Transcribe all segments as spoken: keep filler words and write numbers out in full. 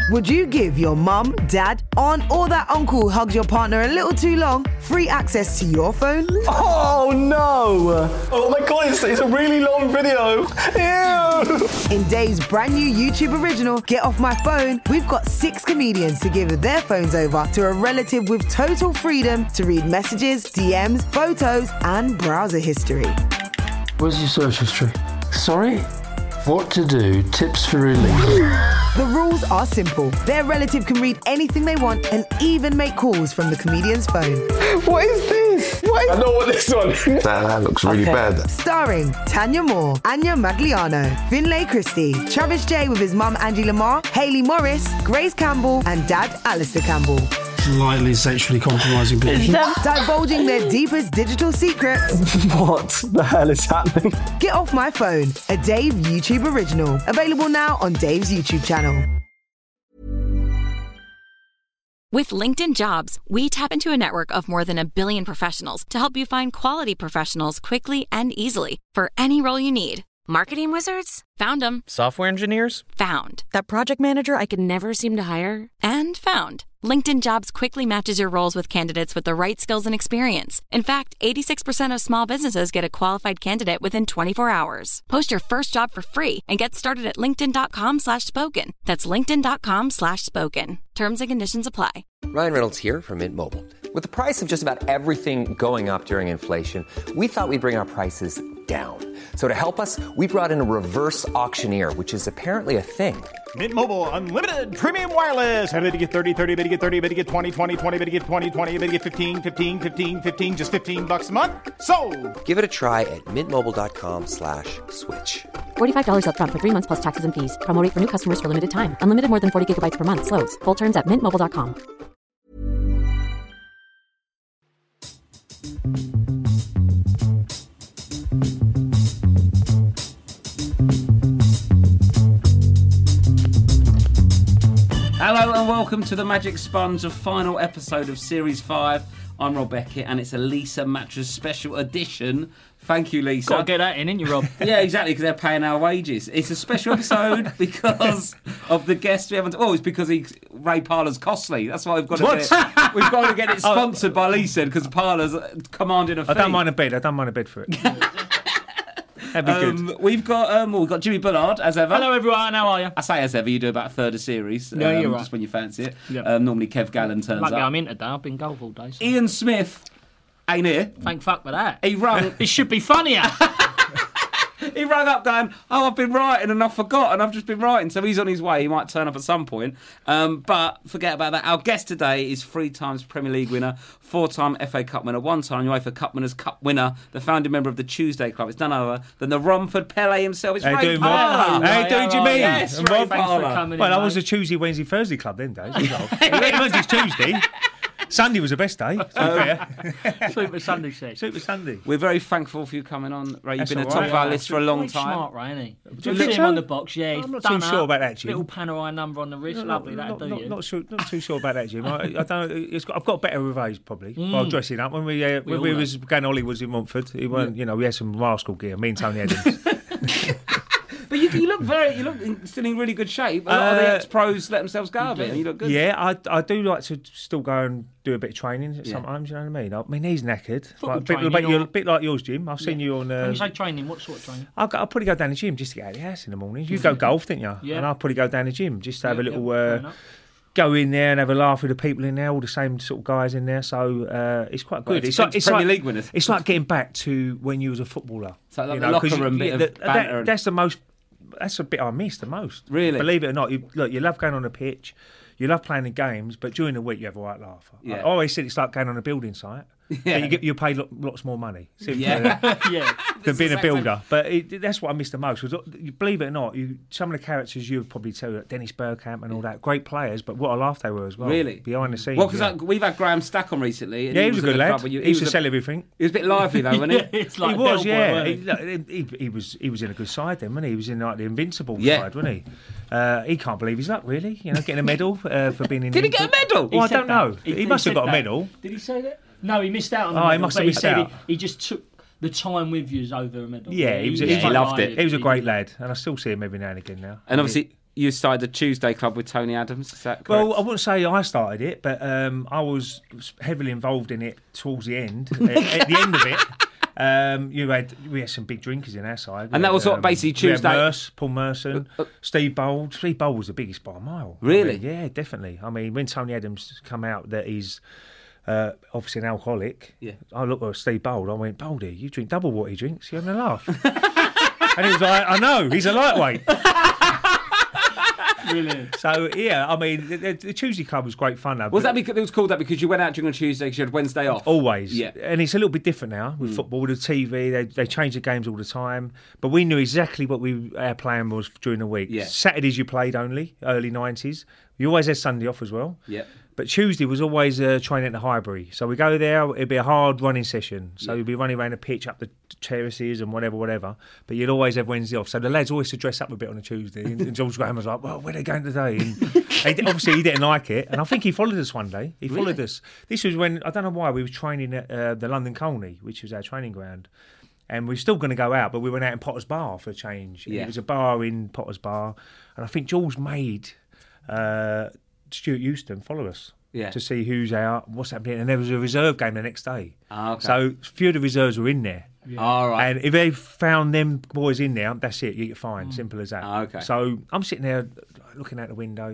Would you give your mum, dad, aunt or that uncle who hugs your partner a little too long free access to your phone? Oh no! Oh my god, it's, it's a really long video. Ew! In Dave's brand new YouTube original, Get Off My Phone, we've got six comedians to give their phones over to a relative with total freedom to read messages, D Ms, photos and browser history. Where's your search history? Sorry? What to do, tips for relief. The rules are simple. Their relative can read anything they want and even make calls from the comedian's phone. What is this? What is... I know what this one is. That, that looks really Okay. bad. Starring Tanya Moore, Anya Magliano, Finlay Christie, Travis J with his mum Angie Lamar, Hayley Morris, Grace Campbell and dad Alistair Campbell. Slightly sexually compromising position. Divulging their deepest digital secrets. What the hell is happening? Get Off My Phone, a Dave YouTube original. Available now on Dave's YouTube channel. With LinkedIn Jobs, we tap into a network of more than a billion professionals to help you find quality professionals quickly and easily for any role you need. Marketing wizards? Found them. Software engineers? Found. That project manager I could never seem to hire? And found. LinkedIn Jobs quickly matches your roles with candidates with the right skills and experience. In fact, eighty-six percent of small businesses get a qualified candidate within twenty-four hours. Post your first job for free and get started at linkedin.com slash spoken. That's linkedin.com slash spoken. Terms and conditions apply. Ryan Reynolds here from Mint Mobile. With the price of just about everything going up during inflation, we thought we'd bring our prices down. So to help us, we brought in a reverse auctioneer, which is apparently a thing. Mint Mobile Unlimited Premium Wireless. How to get thirty, thirty, how to get thirty, how to get twenty, twenty, twenty, how to get twenty, twenty, how to get fifteen, fifteen, fifteen, fifteen, just fifteen bucks a month? Sold! Give it a try at mintmobile.com slash switch. forty-five dollars up front for three months plus taxes and fees. Promo rate for new customers for limited time. Unlimited more than forty gigabytes per month. Slows full terms at mint mobile dot com. Hello and welcome to the Magic Sponge, the final episode of Series five. I'm Rob Beckett and it's a Lisa Mattress special edition. Thank you, Lisa. Got to get that in, ain't you, Rob? Yeah, exactly, because they're paying our wages. It's a special episode because of the guest we haven't... Oh, it's because he, Ray Parlour's costly. That's why we've got to What? get it, we've got to get it sponsored by Lisa because Parlour's commanding a fee. I don't mind a bed. I don't mind a bed for it. That'd be Um, good. we've got um, well, we've got Jimmy Bullard as ever. Hello, everyone. How are you? I say as ever, you do about a third a series. Yeah, um, you're right. Just when you fancy it. Yeah. Um, normally Kev Gallen turns Lucky up. I'm in today. I've been golf all day. So. Ian Smith ain't here. Thank fuck for that. He rung. It should be funnier. He rang up going, oh, I've been writing and I've forgotten. I've just been writing. So he's on his way. He might turn up at some point. Um, but forget about that. Our guest today is three times Premier League winner, four-time F A Cup winner, one-time UEFA Cup Winners' Cup winner, the founding member of the Tuesday Club. It's none other than the Romford Pele himself. It's How Ray you doing, Rob? Parlour. How you doing, Jimmy? Yes, And Ray Rob? Parlour. Well, I was a Tuesday, Wednesday, Thursday club then, days. It was just Tuesday. Sunday was the best day, to be fair. Super Sunday says. Super Sunday. We're very thankful for you coming on, Ray. You've That's been at all the top right. of our list for a long Quite time. smart, Ray, isn't he? Do you You think see him so? on the box, yeah. I'm he's not done too sure up, about that, Jim. Little Panerai number on the wrist, lovely. That'll Not, do not, you. not, sure, not too sure about that, Jim. I, I don't. It's got, I've got better with age, probably. Mm. While dressing up when we uh, We when all we know. was going to Hollywood's in Montford, it weren't, you know, we had some rascal gear. Me and Tony Adams. But you, you look very, you look in, still in really good shape. A lot of the Uh, ex-pros let themselves go a bit, and you look good. Yeah, I, I do like to still go and do a bit of training Yeah. sometimes. You know what I mean? I mean, he's knackered. Football Like, a bit, training bit, or- a bit like yours, Jim. I've seen Yeah. you on. When Um, you say training, what sort of training? I'll, go, I'll probably go down the gym just to get out of the house in the morning. You go golf, didn't you? Yeah. And I'll probably go down the gym just to have Yeah, a little. yeah, fair uh, enough. Go in there and have a laugh with the people in there, all the same sort of guys in there. So uh, it's quite Well, good. it's- like it's it's Premier like, League winners. It's like getting back to when you was a footballer. So like you the know, locker 'cause you- room bit yeah, of that- banter and- That's the most. That's the bit I miss the most. Really? Believe it or not, you look. You love going on the pitch. You love playing the games, but during the week you have a right laugh. I- Yeah. I always said it's like going on a building site. Yeah. But you get you pay lo- lots more money. Simply, Yeah. Yeah. than being a Exactly. builder. But it, that's what I miss the most. 'Cause you believe it or not, you, some of the characters you would probably tell, like Dennis Bergkamp and all that, great players, but what a laugh they were as well. Really? Behind the scenes. Well, because yeah. we've had Graham Stack on recently. And Yeah, he was a in good the lad. club when you- He used to was a- sell everything. He was a bit lively though, wasn't he? It's like he was, Del Boy, yeah. weren't He, he? look, he, he was he was in a good side then, wasn't he? He was in like the invincible Yeah. side, wasn't he? Uh, he can't believe his luck, really. You know, getting a medal uh, for being in. Did the he get a Inter- medal? Well, I said don't that. know. He, must have said got a that. medal. Did he say that? No, he missed out on the Oh, he medal, must have but missed said out. He, he just took the time with you as over a medal. Yeah, he was. Yeah, he quite- loved it. He was a great lad, and I still see him every now and again now. And obviously, you started the Tuesday Club with Tony Adams. Is that correct? Well, I wouldn't say I started it, but um, I was heavily involved in it towards the end. at, at the end of it, um, you had we had some big drinkers in our side. We and that had, was what um, basically we had Tuesday. Merce, Paul Merson, uh, uh, Steve Bold. Steve Bold was the biggest by a mile. Really? I mean, yeah, definitely. I mean, when Tony Adams come out that he's uh, obviously an alcoholic, yeah. I looked at Steve Bold. I went, Boldy, you drink double what he drinks. You're having a laugh. And he was like, I know, he's a lightweight. Brilliant. So yeah, I mean, the, the Tuesday Club was great fun. Though, was that because it was called that because you went out during a Tuesday because you had Wednesday off? Always, yeah. And it's a little bit different now with mm. football, with the T V. They they change the games all the time, but we knew exactly what we our plan was during the week. Yeah. Saturdays you played only, early nineties. You always had Sunday off as well. Yeah. But Tuesday was always uh, training at the Highbury. So we go there, it'd be a hard running session. So yeah. you'd be running around the pitch, up the terraces and whatever, whatever. But you'd always have Wednesday off. So the lads always to dress up a bit on a Tuesday. And, and George Graham was like, well, where are they going today? And he, obviously he didn't like it. And I think he followed us one day. He followed really? us. This was when, I don't know why, we were training at uh, the London Colney, which was our training ground. And we were still going to go out, but we went out in Potter's Bar for a change. And yeah. It was a bar in Potter's Bar. And I think George made uh, Stuart Houston follow us. Yeah. To see who's out, what's happening, and there was a reserve game the next day. Oh, okay. So a few of the reserves were in there. Yeah. All right. And if they found them boys in there, that's it. You get fined. Mm. Simple as that. Oh, okay. So I'm sitting there looking out the window,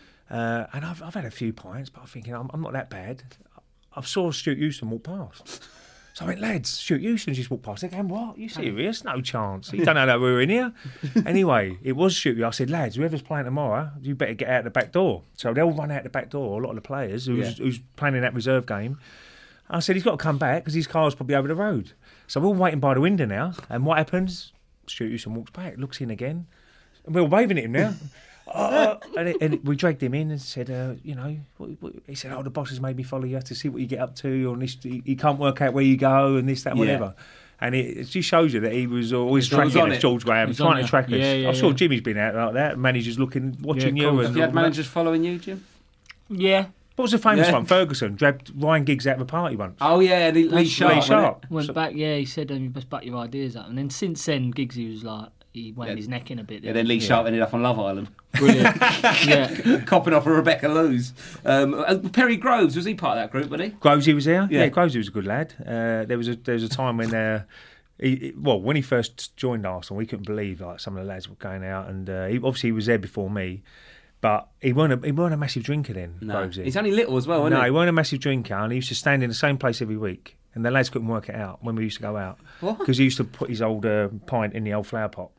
uh, and I've I've had a few pints, but I'm thinking I'm, I'm not that bad. I saw Stuart Houston walk past. So I went, lads, Stuart Houston just walked past. They're going, what? You serious? No chance. You don't know that we were in here. Anyway, it was Stuart. I said, lads, whoever's playing tomorrow, you better get out the back door. So they'll run out the back door, a lot of the players who's, yeah. who's playing in that reserve game. I said, he's got to come back because his car's probably over the road. So we're all waiting by the window now. And what happens? Stuart Houston walks back, looks in again. And we're all waving at him now. uh, and, it, and we dragged him in and said, uh, you know, what, what, he said, oh, the boss has made me follow you to see what you get up to, or this, he, he can't work out where you go, and this, that, and yeah. whatever. And it, it just shows you that he was always George tracking us, it. George Graham, He's trying to track us. Yeah, yeah, I'm sure yeah. Jimmy's been out like that, managers looking, watching Yeah, you. cool. And Have you had managers following you, Jim? Yeah. What was the famous Yeah. one? Ferguson dragged Ryan Giggs out of a party once. Oh, yeah, Lee, Lee Sharp. Lee Sharp. Went So- back, yeah, he said, um, you must back your ideas up. And then since then, Giggsy was like, he wound Yeah. his neck in a bit. Yeah, then Lee Sharp ended up on Love Island. Brilliant. yeah. Copping off of Rebecca Lewis. Um, uh, Perry Groves, was he part of that group, wasn't he? Grovesy was there. Yeah. Yeah, Grovesy was a good lad. Uh, there was a there was a time when uh, he, he- well when he first joined Arsenal, we couldn't believe like some of the lads were going out, and uh, he, obviously he was there before me, but he weren't a, he weren't a massive drinker then. No. Grovesy. He's only little as well, isn't no, he? he weren't a massive drinker, and he used to stand in the same place every week, and the lads couldn't work it out when we used to go out What? because he used to put his old uh, pint in the old flower pot.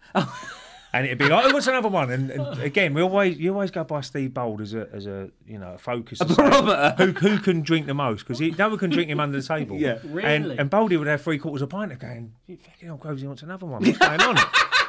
And it'd be like, oh, what's another one? And, and again, we always you always go by Steve Bold as a as a you know a focus. A to say barometer. Who who can drink the most? Because no one can drink him under the table. Yeah. And Really? and Boldy would have three quarters of a pint of going, you fucking hell, Grovesy wants another one. What's going on?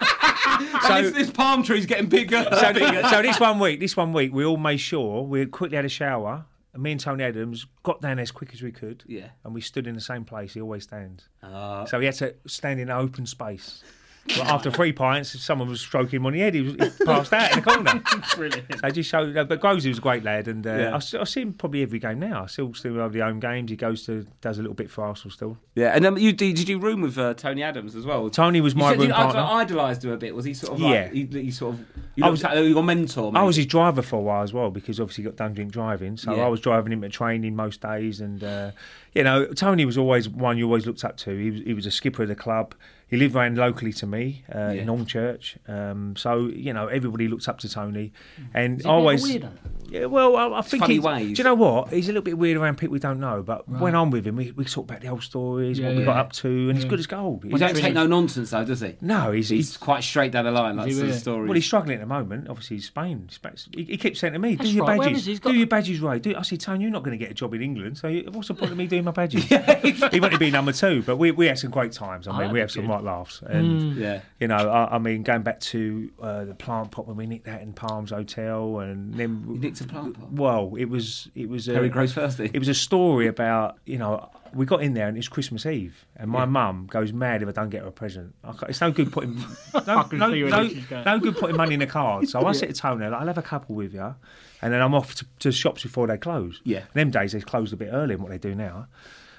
So this, this palm tree's getting bigger. so, so this one week, this one week, we all made sure we quickly had a shower. And me and Tony Adams got down as quick as we could. Yeah. And we stood in the same place. He always stands. Uh, So he had to stand in an open space. But after three pints, if someone was stroking him on the head, he was he passed out in the corner. Brilliant. So just showed, but Grovesy was a great lad, and uh, Yeah. I, see- I see him probably every game now. I still still love the home games. He goes to does a little bit for Arsenal still. yeah, and um, you did, did you room with uh, Tony Adams as well? Tony was You my said room you partner. idolised him a bit. Was he sort of like, Yeah. he, he sort of, you I looked was- at your mentor, maybe? I was his driver for a while as well because obviously he got done drink driving. So Yeah. I was driving him to training most days, and uh, you know Tony was always one you always looked up to. He was he was a skipper of the club. He lived around locally to me uh, Yeah. in Hornchurch, um, so you know everybody looked up to Tony, and Is he a bit always. weirdo? Yeah, well, I, I think funny he, ways. Do you know what? He's a little bit weird around people we don't know, but when I'm with him, we, we talk about the old stories, Yeah, what we yeah. got up to, and he's Yeah. good as gold. He He's don't actually- take no nonsense though, does he? no, he's, He's he's quite straight down the line, like Is he the really? story. well, he's struggling at the moment. Obviously, he's Spain. Spain- He, he keeps saying to me, "Do That's your right. Where badges. is he? He's Do got- your badges right." Do I said, "Tony, you're not going to get a job in England, so you- what's the point of me doing my badges?" He wanted to be number two, but we we had some great times. I Oh, mean, we that'd had be some good. right laughs, and Yeah. you know, I, I mean, going back to uh, the plant pot when we nicked that in Palms Hotel, and then You nicked a plant pot? Well, it was it was a, Perry Groves thirsty. It was a story about you know we got in there and it's Christmas Eve, and my mum goes mad if I don't get her a present. I ca- It's no good putting no, can no, see where no, this is going. no good putting money in the card. So I said to Tony, like, I'll have a couple with you, and then I'm off to, to shops before they close. Yeah. Them days they closed a bit earlier than what they do now.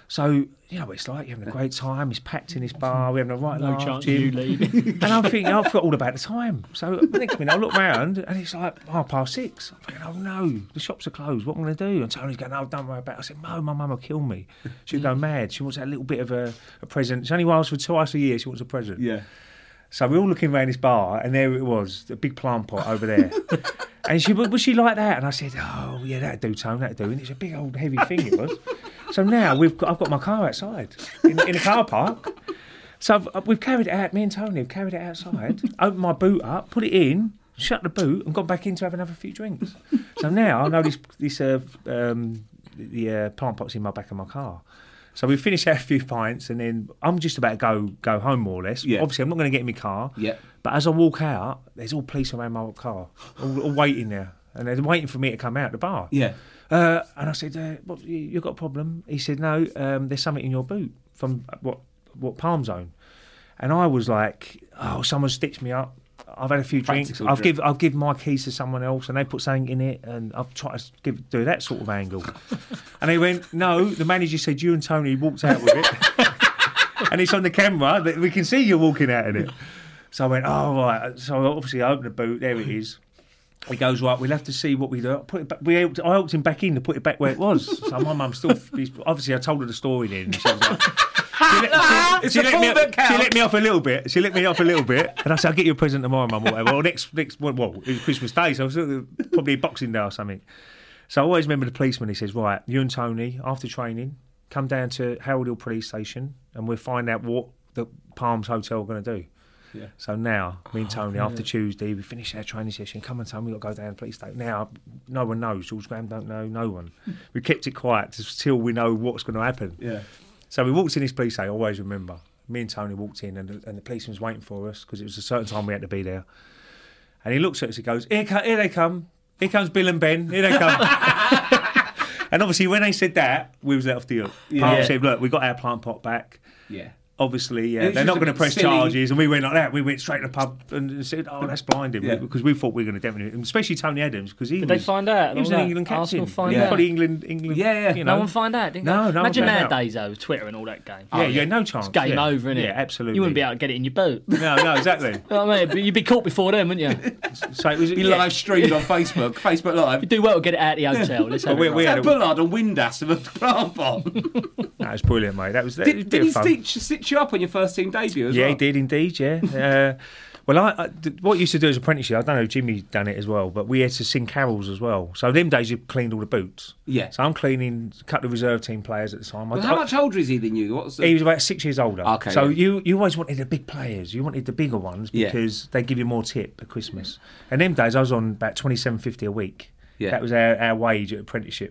So, you know what it's like, you're having a great time, he's packed in his bar, we're having a right No laugh, chance Jim. of you leaving. And I'm thinking, I forgot all about the time. So the next minute I look round and it's like half past six. I'm thinking, oh no, the shops are closed, what am I going to do? And Tony's going, oh, don't worry about it. I said, no, my mum will kill me. She'll go mad. She wants that little bit of a, a present. She only asks for twice a year, she wants a present. Yeah. So we're all looking around this bar, and there it was, a big plant pot over there. And she was she like that? And I said, oh, yeah, that'd do, Tone, that'd do. And it's a big old heavy thing, it was. So now we've got, I've got my car outside in, in a car park. So I've, we've carried it out, me and Tony have carried it outside, opened my boot up, put it in, shut the boot, and gone back in to have another few drinks. So now I know this, this uh, um, the uh, plant pot's in my back of my car. So we finished our few pints, and then I'm just about to go go home, more or less. Yeah. Obviously, I'm not going to get in my car. Yeah. But as I walk out, there's all police around my car, all, all waiting there. And they're waiting for me to come out the bar. Yeah. Uh, and I said, uh, what, you, you got a problem? He said, no, um, there's something in your boot from what what Palm Zone. And I was like, oh, someone stitched me up. I've had a few drinks. Practical I've drink. give I've given my keys to someone else, and they put something in it, and I've tried to give, do that sort of angle. And he went, no. The manager said you and Tony walked out with it, and it's on the camera that we can see you walking out in it. So I went, oh right. So obviously I opened the boot. There it is. He goes, right, we'll have to see what we do. Put it back. We helped, I helped him back in to put it back where it was. So my mum still, obviously I told her the story then. She was like, she let, she, It's she a let full me, that counts. she let me off a little bit. She let me off a little bit. And I said, I'll get you a present tomorrow, mum, or whatever. Or next, next well, well, it was Christmas Day, so it was probably Boxing Day or something. So I always remember the policeman, he says, right, you and Tony, after training, come down to Harold Hill Police Station and we'll find out what the Palms Hotel are going to do. Yeah. So now, me and Tony, Oh, after yeah. Tuesday, we finish our training session. Come on, Tony, we've got to go down to the police station. Now, no one knows. George Graham don't know, no one. We kept it quiet until we know what's going to happen. Yeah. So we walked in this police station, I always remember. Me and Tony walked in, and the, and the policeman was waiting for us because it was a certain time we had to be there. And he looks at us, he goes, here, co- here they come. Here comes Bill and Ben. Here they come. And obviously, when they said that, we was let off the hook. Yeah. Palm Yeah. said, look, we got our plant pot back. Yeah. Obviously, yeah, It was they're just not a going to press silly- charges, and we went like that. We went straight to the pub and said, "Oh, that's blinding," Yeah. because we thought we were going to definitely, and especially Tony Adams, because he Did was, they find out? He was and an all that? England captain. Arsenal find yeah, out? probably England, England. Yeah, yeah. You know. No one find out, didn't No, they? no one Imagine found out. nowadays, though, Twitter and all that game. Yeah, yeah, no chance. It's game yeah. over, innit? Yeah, absolutely. You wouldn't be able to get it in your boot. No, no, exactly. You know what I mean? But you'd be caught before them, wouldn't you? So it was. Be yeah. live streamed on Facebook, Facebook Live. You do well to get it out of the hotel. Let's have we- it we right. had That Bullard and Windass of a plant bomb. That was brilliant, mate. That was. That was a Did, bit did of he fun. stitch, stitch you up on your first team debut as Yeah, well? he did indeed. Yeah. Uh, well, I, I th- what I used to do as apprenticeship, I don't know if Jimmy done it as well, but we had to sing carols as well. So them days you cleaned all the boots. Yeah. So I'm cleaning a couple of reserve team players at the time. Well, I, how I- much older is he than you? What's the... He was about six years older. Okay, So yeah. you, you always wanted the big players. You wanted the bigger ones Yeah. because they give you more tip at Christmas. And them days I was on about twenty-seven fifty a week. Yeah. That was our, our wage at apprenticeship.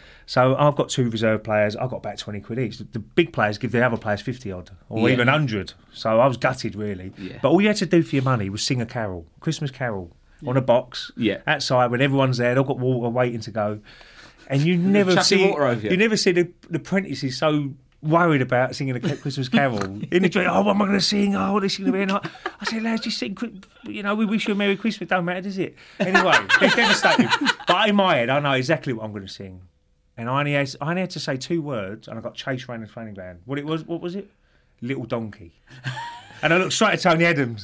So I've got two reserve players. I've got about twenty quid each. The big players give the other players fifty odd or Yeah. even one hundred. So I was gutted really. Yeah. But all you had to do for your money was sing a carol, Christmas carol, on a box Yeah. outside when everyone's there. They've got water waiting to go. And you never Chucking see water over you. you never see the, the apprentices so worried about singing a Christmas carol. In the dream, oh, what am I going to sing? Oh, this is going to be a night. I said, lads, just sing, you know, we wish you a Merry Christmas. Don't matter, does it? Anyway, they're devastated. But in my head, I know exactly what I'm going to sing. And I only, had, I only had to say two words, and I got chased around the training ground. What it was? What was it? Little donkey. And I looked straight at Tony Adams.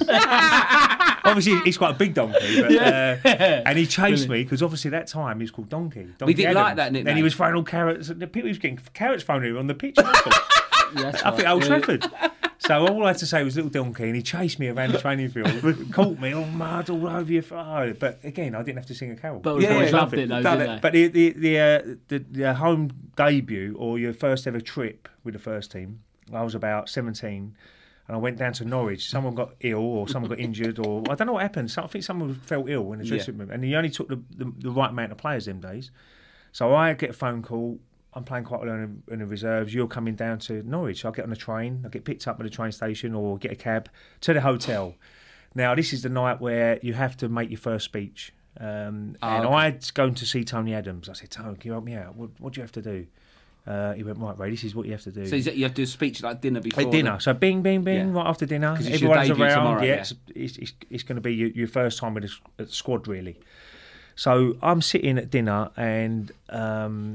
Obviously, he's quite a big donkey, but, uh, and he chased me because obviously that time he was called Donkey. Donkey didn't Adams. like that nickname. Then he was throwing all carrots. The people he was getting carrots thrown at him on the pitch. I That's think right. Old Yeah. Trafford. So all I had to say was little donkey, and he chased me around the training field, caught me all mud all over your oh, But again, I didn't have to sing a carol. But Yeah, yeah, yeah, loved it. it, though, Done didn't it. they? But the the the, uh, the the home debut or your first ever trip with the first team, I was about seventeen, and I went down to Norwich. Someone got ill or someone got injured, or I don't know what happened. So I think someone felt ill in the dressing room, and he only took the, the the right amount of players them days. So I get a phone call. I'm playing quite well in the, in the reserves. You're coming down to Norwich. I'll get on a train. I'll get picked up at the train station or get a cab to the hotel. Now, this is the night where you have to make your first speech. Um, Oh, and okay. I'd gone to see Tony Adams. I said, Tony, can you help me out? What, what do you have to do? Uh, he went, right, Ray, this is what you have to do. So is it, you have to do a speech like dinner before? At dinner. the- So bing, bing, bing, Yeah. right after dinner. 'Cause it's your Everyone's debut around. tomorrow, yeah, yeah. It's, it's, it's, it's going to be your, your first time with a, s- a squad, really. So I'm sitting at dinner and um,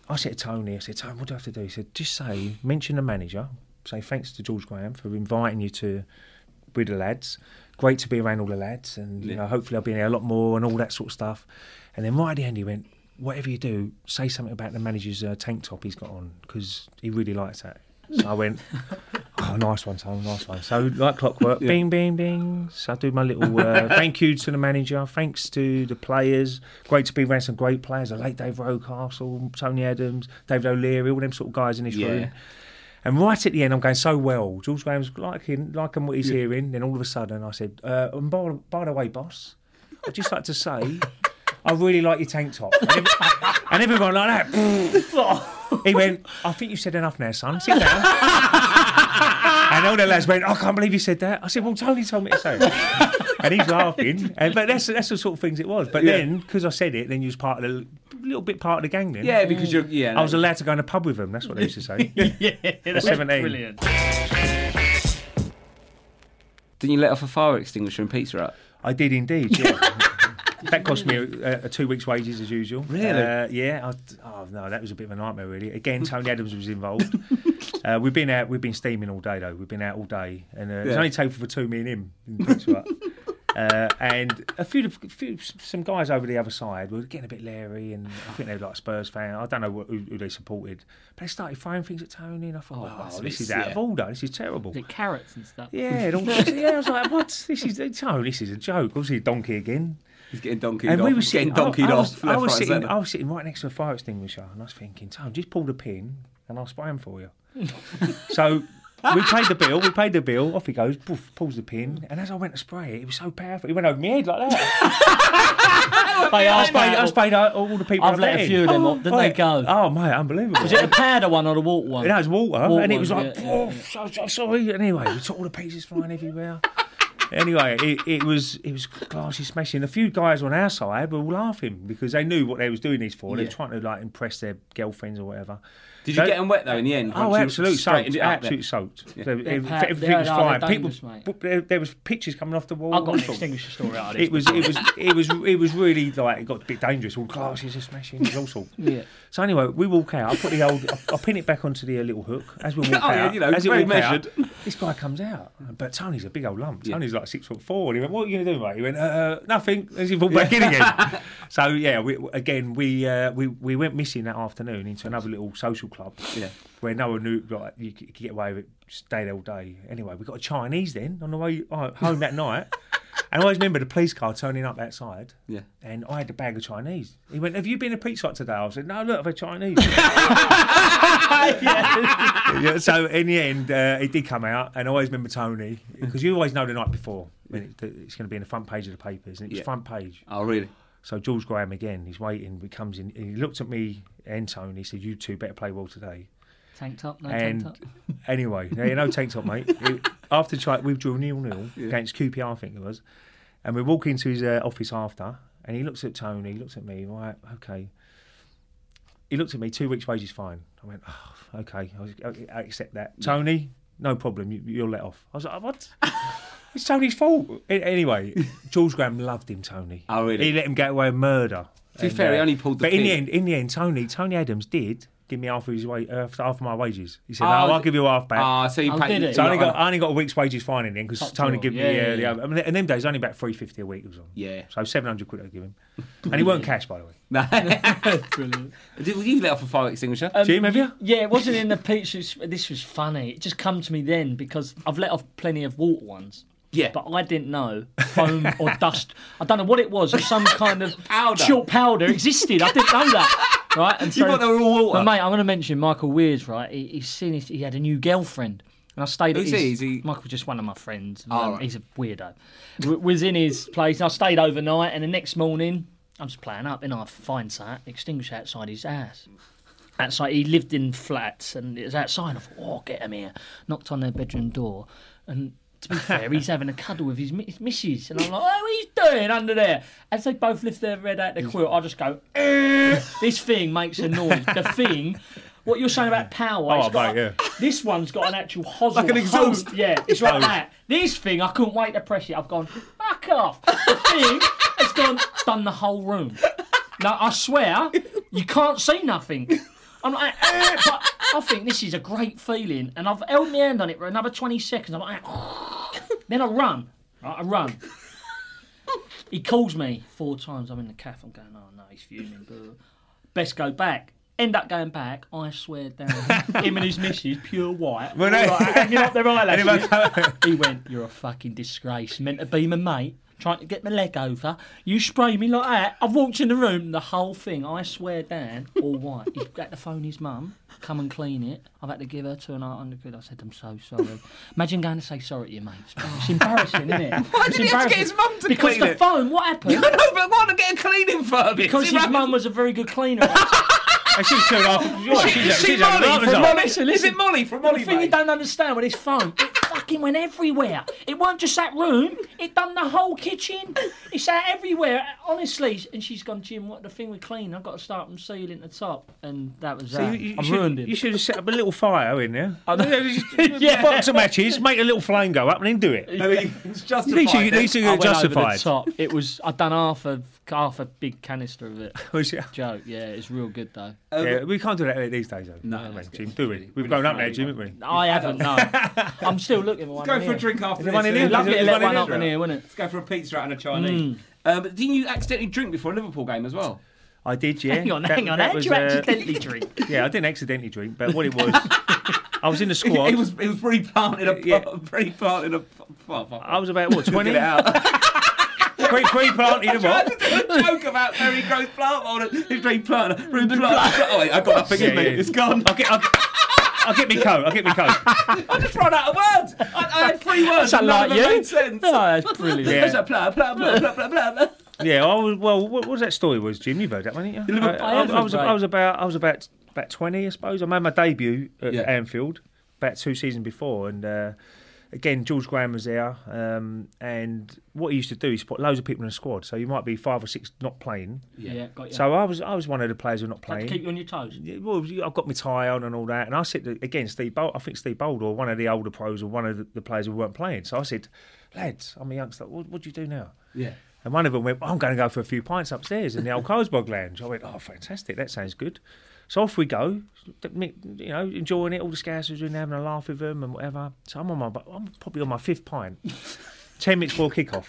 I said to Tony, I said, Tony, what do I have to do? He said, just say, mention the manager, say thanks to George Graham for inviting you to with the lads. Great to be around all the lads, and you Yeah. know, hopefully I'll be there a lot more and all that sort of stuff. And then right at the end, he went, whatever you do, say something about the manager's uh, tank top he's got on, because he really likes that. So I went, oh, nice one, Tom, nice one. So like clockwork, Yeah. bing, bing, bing. So I do my little uh, thank you to the manager, thanks to the players. Great to be around some great players, the late Dave Rocastle, Tony Adams, David O'Leary, all them sort of guys in this Yeah. room. And right at the end, I'm going so well. George Graham's liking, liking what he's Yeah. hearing. Then all of a sudden, I said, uh, and by, by the way, boss, I'd just like to say, I really like your tank top. And, every, and everyone like that. He went, I think you've said enough now, son. Sit down. And all the lads went, I can't believe you said that. I said, well, Tony told me to say it. And he's laughing. And, but that's that's the sort of things it was. But Yeah. then, because I said it, then you was part of the, a little bit part of the gang then. Yeah, because you're. Yeah, I was allowed to go in a pub with them. That's what they used to say. yeah, that's seventeen. brilliant. Didn't you let off a fire extinguisher and pizza up? I did indeed, yeah. That cost me a, a two weeks' wages as usual. Really? Uh, yeah. I, oh no, that was a bit of a nightmare, really. Again, Tony Adams was involved. uh, we've been out. We've been steaming all day, though. We've been out all day, and uh, it's Yeah. only taken for two, me and him. In Pizza Hut. Uh, and a few, a few, some guys over the other side were getting a bit leery, and I think they were like Spurs fans. I don't know what, who, who they supported, but they started throwing things at Tony, and I thought, Oh, oh, that's a this bit- is out yeah. of order. This is terrible. The carrots and stuff. Yeah, and all, yeah. I was like, what? This is Tony. This is a joke. Obviously, a donkey again. He's getting donkeyed And off. we were He's sitting, getting donkeyed I, I off. was, I, left, was right, sitting, centre. I was sitting right next to a fire extinguisher, and I was thinking, Tony, just pull the pin, and I'll spray him for you. So we paid the bill. We paid the bill. Off he goes. Poof, pulls the pin, and as I went to spray it, it was so powerful. It went over my head like that. Hey, I I sprayed, I sprayed, sprayed all the people. I've I've let a met few in. of them up. Didn't Oh, they go? Oh mate, unbelievable. Was it a powder one or the water one? It was water, Water and it one, was like, yeah, oh, yeah, so, so sorry. Anyway, we took all the pieces flying everywhere. Anyway, it, it was it was glassy smashing. A few guys on our side were all laughing because they knew what they was doing these for. They were Yeah. trying to like impress their girlfriends or whatever. Did you So- get them wet though in the end? Oh, Once you absolute straightened soaked, it up absolute there? soaked. Yeah. So They're ev- pa- everything they're- was they're flying. People, dangerous, mate. but there, there was pictures coming off the wall. I've got all an sorts. extinguisher story out of this. It was, it was, it was, it was really like it got a bit dangerous. All glasses are smashing, it was all sorts. Yeah. So anyway, we walk out. I put the old, I, I pin it back onto the uh, little hook as we walk Oh, out. yeah, you know, as it very walk out, measured. this guy comes out, but Tony's a big old lump. Yeah. Tony's like six foot four. And he went, "What are you going to do, mate?" He went, uh, "Nothing." As he walked back in again. So yeah, we, again, we uh, we we went missing that afternoon into another little social club. Yeah. Where no one knew like you could get away with it, stay there all day. Anyway, we got a Chinese then on the way uh, home that night. And I always remember the police car turning up outside. Yeah. And I had a bag of Chinese. He went, "Have you been to Pizza Hut today?" I said, "No, look, I've had Chinese." Yeah, so in the end, uh, it did come out. And I always remember Tony, because you always know the night before when it, it's going to be in the front page of the papers. And it was Yeah. front page. Oh, really? So George Graham again, he's waiting. He comes in, he looked at me and Tony, he said, "You two better play well today." Tank top, no And tank top. anyway, no, no tank top, mate. It, after try, we drew nil nil against Q P R, I think it was, and we walk into his uh, office after, and he looks at Tony, he looks at me, right, okay. He looked at me, two weeks' wages fine. I went, oh, okay, I, was, I, I accept that. Yeah. Tony, no problem, you, you'll let off. I was like, what? It's Tony's fault. Anyway, George Graham loved him, Tony. Oh, really? He let him get away with murder. To be And, fair, he uh, only pulled the But in the pin. end, in the end, Tony, Tony Adams did give me half of his wa- uh, half of my wages. He said, Oh, "No, I'll give you half back." Ah, so you Oh, paid. did it? So I only you got I only got a week's wages fine in the end because Top Tony drawer. gave me Yeah, uh, yeah, the yeah. other. I mean, in them days, only about three fifty a week it was on. Yeah. So seven hundred quid I give him, and he weren't cash, by the way. No. Brilliant. Did you let off a fire extinguisher? Um, Jim, have you? Yeah, it wasn't in the pizza. This was funny. It just come to me then because I've let off plenty of water ones. Yeah. But I didn't know foam or dust. I don't know what it was. Or some kind of Powder. chalk powder existed. I didn't know that. Right? And You thought they were all water? But mate, I'm going to mention Michael Weirs. Right? He, he's seen his, he had a new girlfriend. And I stayed Who's at his... he? Is he- Michael's just one of my friends. Oh, Um, right. He's a weirdo. W- was in his place. I stayed overnight, and the next morning, I'm just playing up, and I find something extinguished outside his house. Outside, he lived in flats, and it was outside. I thought, oh, get him here. Knocked on their bedroom door, and to be fair, he's having a cuddle with his, his missus, and I'm like, oh, what are you doing under there? As they both lift their head out the quilt, I just go, eh. This thing makes a noise. The thing, what you're saying about power, Oh, it's got mate, a- yeah. this one's got an actual hosel. Like an exhaust. hose. Yeah, it's like that. This thing, I couldn't wait to press it. I've gone, fuck off. The thing has gone, done the whole room. Now, I swear, you can't see nothing. I'm like, eh, but I think this is a great feeling, and I've held my hand on it for another twenty seconds. I'm like, then I run. Right, I run. He calls me four times. I'm in the cafe. I'm going, oh no, he's fuming. But best go back. End up going back. I swear down. Him and his missus, pure white. Well, no. Like, hanging up their eyelashes. He went, you're a fucking disgrace. Meant to be my mate. Trying to get my leg over. You spray me like that. I've walked in the room, the whole thing. I swear down, all white. He's had to phone his mum, come and clean it. I've had to give her two and a half hundred quid. I said, I'm so sorry. Imagine going to say sorry to your mates. It's embarrassing, isn't it? Why It's did he have to get his mum to Because clean the it? phone, what happened? No, no, but why not get a cleaning firm? Because his mum was a very good cleaner. And she's two and a half. What, she's, Is she's she Molly a- from a- Molly? Listen, Is listen. it Molly from The Molly, thing you mate? don't understand with his phone, it fucking went everywhere. It weren't just that room, it done the whole kitchen. It's out everywhere, honestly. And she's gone, Jim, what the thing we clean, I've got to start from ceiling to top. And that was So that. you, you I should, ruined it. You should have set up a little fire in there. I know. yeah. Box of matches, make a little flame go up, and then do it. I mean, it's You justified. need to, you need to I get went justified. over the top. It was, I'd done half a, half a big canister of it. Was it? Joke, yeah, it's real good though. Yeah, we can't do that these days, though. No, I mean, that's Jim, good. do we? Really- We've really grown up now, friendly Jim, one. haven't we? I haven't, no. I'm still looking for one. Go in for a here. drink after Is there this. one in isn't here? it? Lovely to Is there let one one in up in here? here, wouldn't it? Let's go for a pizza out and a Chinese. Um, but didn't you accidentally drink before a Liverpool game as well? I did, yeah. Hang on, That- hang on. that How did was, you uh, accidentally drink? Yeah, I didn't accidentally drink, but what it was, I was in the squad. It was it was pre-planted a Yeah. pre-planted a. Well, fuck. I was about, what, twenty? Get it out. Pre- Pre-planted a Tried what? to do a joke about very growth plant mold. It's pre-planted. Pre-planted. Oh wait, I got nothing Yeah, in me. yeah. It's gone. I'll get, I'll get, I'll get me coat, I'll get me coat. I just ran out of words. I, I had three words. That and none like of them you? made sense. Oh, that's brilliant. Yeah. It's a blah blah blah blah blah blah blah. Yeah, I was, well, what was that story was, Jim? You've heard that one, haven't you? Liverpool- I, I, I, was, I was about, I was about, about twenty, I suppose. I made my debut at Yeah. Anfield about two seasons before, and uh, again, George Graham was there. Um, and what he used to do is put loads of people in a squad, so you might be five or six not playing. Yeah, yeah, got you. So I was, I was one of the players who were not Had to playing. keep you on your toes. Yeah, well, I've got my tie on and all that, and I said to- again, Steve Bold, I think Steve Bold or one of the older pros or one of the, the players who weren't playing. So I said, lads, I'm a youngster. What, what do you do now? Yeah. And one of them went, I'm going to go for a few pints upstairs in the old Carlsberg Lounge. I went, oh, fantastic, that sounds good. So off we go, you know, enjoying it. All the scousers are in, having a laugh with them and whatever. So I'm on my, I'm probably on my fifth pint, ten minutes before kick-off,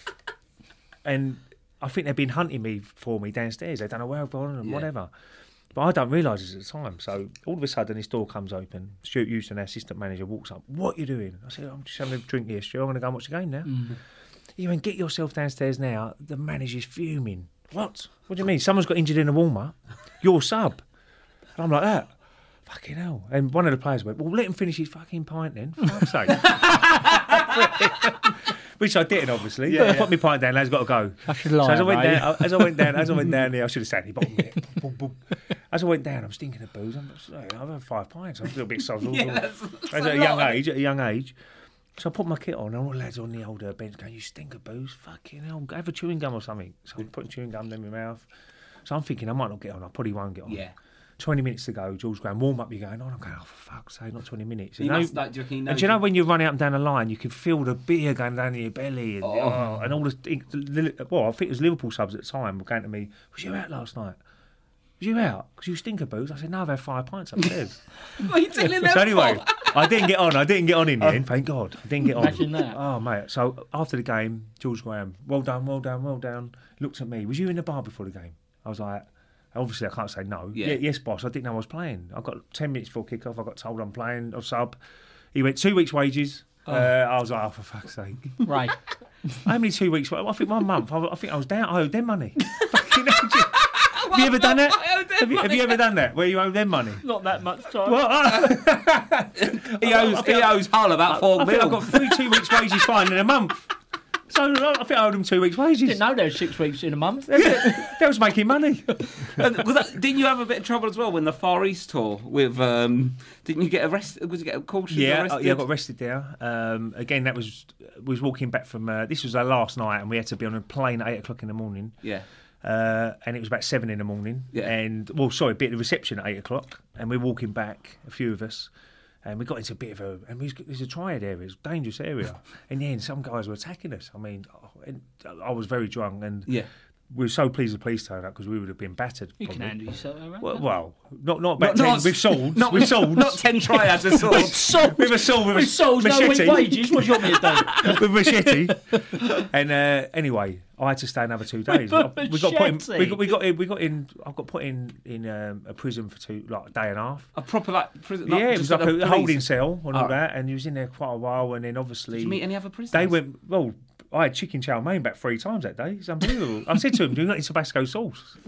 and I think they've been hunting me for me downstairs. They don't know where I've gone and Yeah. whatever. But I don't realise it at the time. So all of a sudden, this door comes open. Stuart Houston, our assistant manager, walks up. What are you doing? I said, I'm just having a drink here, Stuart. I'm going to go and watch the game now. Mm. He went, get yourself downstairs now. The manager's fuming. What? What do you mean? Someone's got injured in a warm-up. You're sub. And I'm like that. Fucking hell. And one of the players went, well, let him finish his fucking pint then. For fuck's sake. Which I didn't, obviously. Yeah, I yeah. put my pint down, lads got to go. I should So lie, as I went mate. down, as I went down, as I went down there, I should have sat at the bottom of it. Boom, boom. As I went down, I'm stinking of booze. I'm, I've had five pints. I'm a little bit sozzled. Yeah, that's- that's As a at a lot, young isn't it? age, at a young age. So I put my kit on, and all the lads on the older bench going, you stink of booze. Fucking hell, have a chewing gum or something. So I'm putting chewing gum in my mouth. So I'm thinking, I might not get on. I probably won't get on. Yeah. twenty minutes to go, George Graham, warm up, you're going on. I'm going, oh, for fuck's sake, not twenty minutes. He You know- must, like, do you reckon he and knows do you know you- when you run out and down the line, you can feel the beer going down in your belly, and, Oh. oh, and all the, the well, I think it was Liverpool subs at the time were going to me, was you out last night? Was you out? Because you stink of booze. I said, no, I've had five pints upstairs. What are you telling them So anyway, for? I didn't get on. I didn't get on in the end, thank God. I didn't get on. Imagine that. Oh, mate. So after the game, George Graham, well done, well done, well done, looked at me. Was you in the bar before the game? I was like, obviously I can't say no. Yeah. Yeah, yes, boss. I didn't know I was playing. I got ten minutes before kick-off. I got told I'm playing, or sub. He went, two weeks' wages. Uh, I was like, oh, for fuck's sake. Right. How many two weeks? I think one month. I, I think I was down. I owed them money. Fucking hell, Jim. Have you ever done that? I owed them Have you, have money. you ever done that? Where you owe them money? Not that much time. Well, I, He owes, he owes Hull about four I think mil. I've got three two weeks wages fine in a month. So I think I owed them two weeks wages. Didn't know there was six weeks in a month. That was making money. And was that, didn't you have a bit of trouble as well when the Far East tour with? Um, didn't you get arrested? Was you get a caution? Yeah, arrested? uh, yeah, I got arrested there. Um, again, that was we was walking back from. Uh, this was our last night, and we had to be on a plane at eight o'clock in the morning. Yeah. Uh, and it was about seven in the morning. Yeah. And well, sorry, bit of the reception at eight o'clock, and we're walking back, a few of us, and we got into a bit of a, and we, there's a triad area, it's a dangerous area. In the end, some guys were attacking us. I mean, oh, and I was very drunk, and Yeah. we were so pleased the police turned up because we would have been battered. You can probably. handle yourself around. Well, well, not not about Not- ten, not- with swords. not- with swords. not ten triads of swords. With swords. With a sword, with, With a swords, no machete. weak wages. What do you want me to do? with machete. And uh, anyway, I had to stay another two days. With a we got put in. machete? We got, we got in. We got in. I got put in in um, a prison for two, like a day and a half. A proper like prison. not Yeah, it just was like the a police. holding cell and all Oh. that, and he was in there quite a while. And then obviously, Did you meet any other prisoners? they went. Well, I had chicken chow mein back three times that day. It's unbelievable. I said to him, "Do you want any Tabasco sauce?"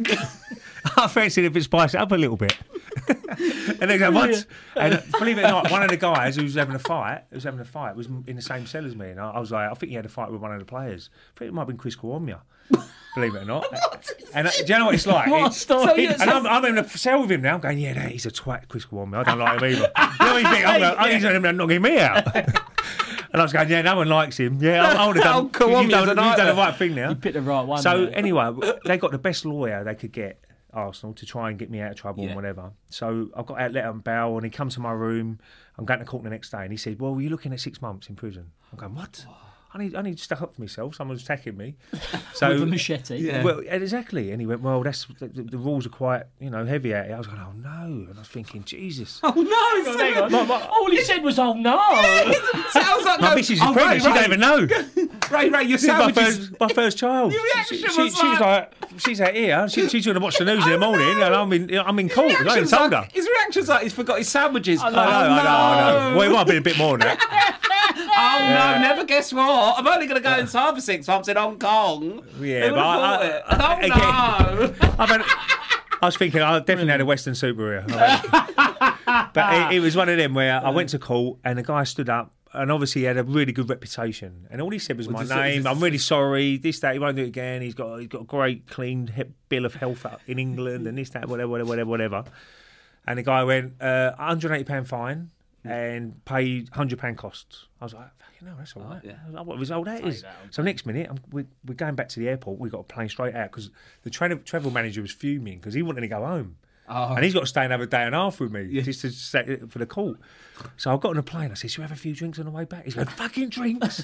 I fancied if it spiced it up a little bit. And they go, "What?" And uh, believe it or not, one of the guys who was having a fight, who was having a fight, was in the same cell as me. And I, I was like, I think he had a fight with one of the players. I think it might have been Chris Kawamia. Believe it or not. And uh, do you know what it's like? What It- story? So you- and I'm, I'm in a cell with him now. I'm going, yeah, he's a twat, Chris Kawamia. I don't like him either. You know what you think? I'm going, oh, he's going to knock me out. And I was going, yeah, no one likes him. Yeah, I, I would have done. Oh, you've Kawamia's done, a you've done the nightmare. right thing now. You picked the right one. So there. anyway, they got the best lawyer they could get, Arsenal, to try and get me out of trouble Yeah. and whatever. So I got out, let him bail, and he comes to my room. I'm going to court the next day, and he said, "Well, you're looking at six months in prison." I'm going, "What? I need, I need to stuck up for myself. Someone's attacking me." So With a machete. Yeah. well, exactly. And he went, "Well, that's the, the, the rules are quite, you know, heavy out here." I was going, "Oh no," and I was thinking, "Jesus." Oh no! Hang on. My- my- All he said was, "Oh no!" Sounds like My no- missus is oh, pregnant. Ray, She Ray. don't even know. Ray, Ray, your This is my sandwiches. first, my first child. Your reaction she, was she, she was like, she's out here. She, she's going to watch the news in the morning, and I'm in, I'm in court. I haven't Reactions told like, her. his reaction's like he's forgot his sandwiches. I know, I know, I know, I know. Well, it might have been a bit more than that. Oh no! Never guess what? I'm only going to go inside for six months in Hong Kong. Yeah, Who but would've I- thought I- it? I- Oh again- no! I, mean, I was thinking, I definitely had a Western super here. I mean. But it, it was one of them where I went to court, and the guy stood up. And obviously he had a really good reputation, and all he said was Well, my does it- name. is it- I'm really sorry. This, that, he won't do it again. He's got, he's got a great clean he- bill of health up in England, and this, that, whatever, whatever, whatever, whatever. And the guy went, uh, one hundred eighty pounds fine and paid one hundred pounds costs. I was like, fucking hell, that's all right. yeah. I was like, what was all that is? that. So next minute, I'm, we, we're going back to the airport. We got a plane straight out because the tra- travel manager was fuming because he wanted to go home. Oh. And he's got to stay another day and a half with me just to stay for the court. So I got on a plane. I said, "Should we have a few drinks on the way back?" He's going, "Fucking drinks."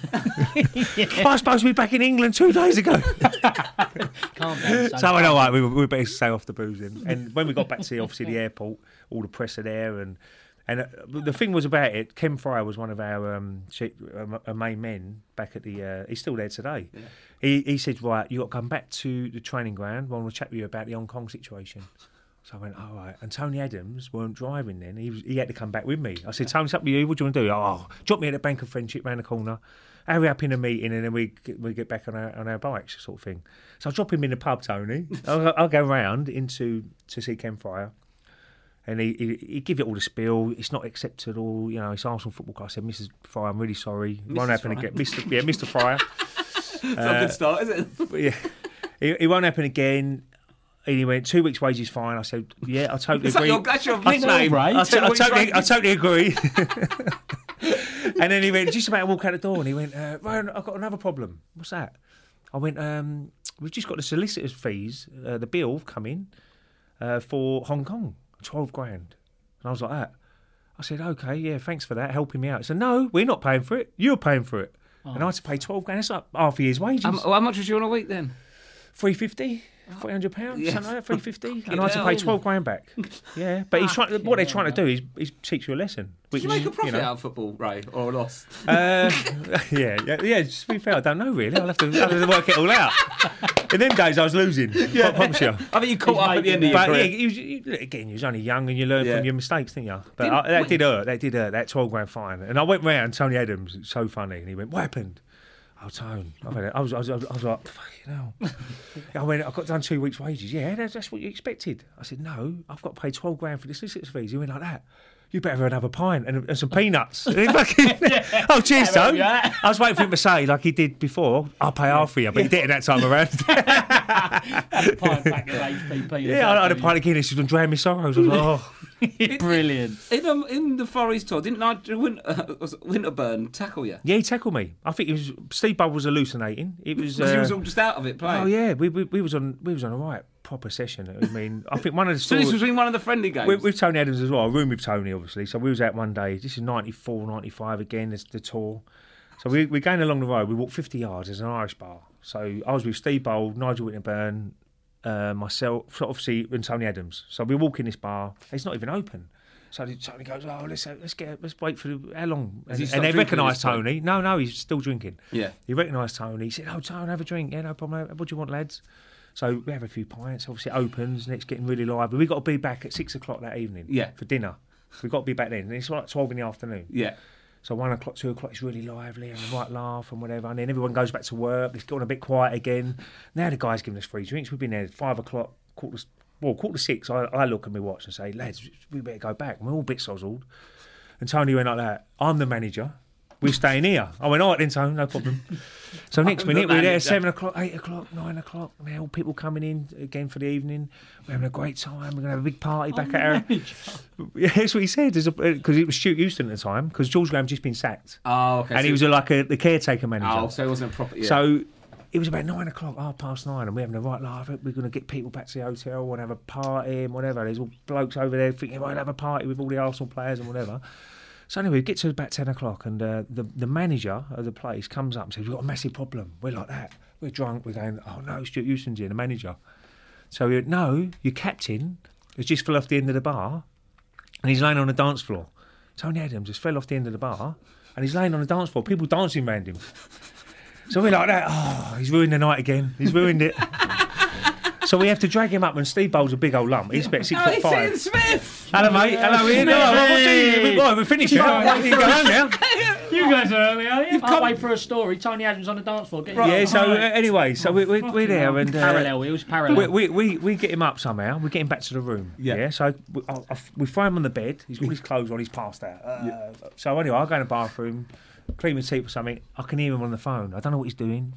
I was supposed to be back in England two days ago. Calm down, son. So I know, right, we were, we were better stay off the boozing. And when we got back to the, obviously the airport, all the press are there, and and uh, the thing was about it. Ken Fryer was one of our um, she, uh, uh, main men back at the. Uh, he's still there today. Yeah. He he said, "Right, you got to come back to the training ground. I want to chat with you about the Hong Kong situation." So I went, all right. And Tony Adams weren't driving then. He was, he had to come back with me. I said, Tony, it's up to you. What do you want to do? Oh, drop me at the Bank of Friendship round the corner. Hurry up in a meeting, and then we we get back on our on our bikes, sort of thing. So I drop him in the pub, Tony. I'll, I'll go round into to see Ken Fryer, and he, he he give it all the spiel. It's not acceptable, you know. It's Arsenal Football Club. I said, Missus Fryer, I'm really sorry. It won't Missus happen Fryer? again. Mister Yeah, Mister Fryer. It's not a good start, is it? Yeah, it, it won't happen again. And he went, two weeks' wages fine. I said, yeah, I totally Is that agree. your- that's your I- nickname, I, right? to- I Two weeks' totally, I wages. totally agree. And then he went, just about to walk out the door, and he went, uh, Ryan, I've got another problem. What's that? I went, um, we've just got the solicitor's fees, uh, the bill come in uh, for Hong Kong, twelve grand. And I was like that. I said, okay, yeah, thanks for that, helping me out. He said, no, we're not paying for it. You're paying for it. Oh. And I had to pay twelve grand. That's like half a year's wages. Um, how much was you on a week then? three fifty, three hundred pounds, Yeah. something like that, three fifty, Fucking and I had to hell. pay twelve grand back. Yeah, but he's trying. What they're trying to do is, is teach you a lesson. Which, Did you make a profit you know, out of football, Ray, or a loss? Uh, yeah, yeah, yeah. To be fair, I don't know really. I'll have to, I'll have to work it all out. In them days, I was losing. Yeah. I promise you. I think you caught up at the end of your But yeah, career. he was, he, again, you was only young and you learn Yeah. from your mistakes, didn't you? But Didn't- I, that wait. did hurt. That did hurt. That twelve grand fine. And I went round. Tony Adams, it's so funny, and he went, "What happened?" Oh, Tone. I, went, I was, I was, I was, I was like, fucking hell. I went, I got done two weeks' wages. Yeah, that's, that's what you expected. I said, no, I've got to pay twelve grand for the solicitor's fees. He went like that. You better have another pint and, and some peanuts. And he fucking, oh, cheers, Tone. I was waiting for him to say, like he did before, I'll pay half for you, but he didn't that time around. Had a pint back of H P P. Yeah, I had a pint of Guinness. He was going to drown my sorrows. I was like, oh. Brilliant. In, um, in the Far East tour, didn't Nigel Win- uh, was it Winterburn tackle you? Yeah, he tackled me. I think it was Steve Bull was hallucinating. It was. Because he uh, was all just out of it playing. Oh yeah, we, we we was on we was on a right proper session. I mean, I think one of the So this stories- was in one of the friendly games? with, with Tony Adams as well. I roomed with Tony obviously. So we was out one day. This is ninety-four, ninety-five again. It's the tour. So we we going along the road. We walked fifty yards. There's an Irish bar. So I was with Steve Bold, Nigel Whittingburn, uh, myself, obviously, and Tony Adams. So we walk in this bar. It's not even open. So Tony goes, "Oh, let's let's get let's wait for the, how long?" And, and they recognise Tony. No, no, he's still drinking. Yeah, he recognised Tony. He said, "Oh, Tony, have a drink. Yeah, no problem. What do you want, lads?" So we have a few pints. Obviously, it opens and it's getting really lively. We've got to be back at six o'clock that evening. Yeah, for dinner. We've got to be back then. And it's like twelve in the afternoon. Yeah. So one o'clock, two o'clock is really lively and a right laugh and whatever. And then everyone goes back to work. It's gone a bit quiet again. Now the guy's giving us free drinks. We've been there at five o'clock, quarter to, well, quarter to six. I, I look at my watch and say, lads, we better go back. And we're all a bit sozzled. And Tony went like that. I'm the manager. We're staying here. I went, all right then, Tony, no problem. So next minute, we're there at seven o'clock, eight o'clock, nine o'clock. Now people coming in again for the evening. We're having a great time. We're going to have a big party back at our... Yeah, that's what he said. Because it was Stuart Houston at the time, because George Graham had just been sacked. Oh, okay. And so he was a, like a, the caretaker manager. Oh, so it wasn't a proper... Yeah. So it was about nine o'clock, half past nine, and we're having a right laugh. We're going to get people back to the hotel and have a party and whatever. There's all blokes over there thinking, well, I'll have a party with all the Arsenal players and whatever. So anyway, we get to about ten o'clock and uh, the, the manager of the place comes up and says, we've got a massive problem. We're like that. We're drunk. We're going, oh no, Stuart Houston's here, the manager. So we went, no, your captain has just fell off the end of the bar and he's laying on the dance floor. Tony Adams just fell off the end of the bar and he's laying on the dance floor, people dancing around him. So we're like that, oh, he's ruined the night again. He's ruined it. So we have to drag him up, and Steve Bowles a big old lump. He's about six oh, foot five. Ian Smith! Hello, mate. Hello, Ian. Hello. Well, we're finished now. You can go home now. You guys are early, are you? You've come wait for a story. Tony Adams on the dance floor. Get yeah. Right. So uh, anyway, so we, we, we're there and uh, parallel wheels, parallel. We, we we we get him up somehow. We get him back to the room. Yeah. yeah so we, I, I, we throw him on the bed. He's got his clothes on. He's passed out. Uh, yeah. So anyway, I go in the bathroom. Clean my teeth or something. I can hear him on the phone. I don't know what he's doing.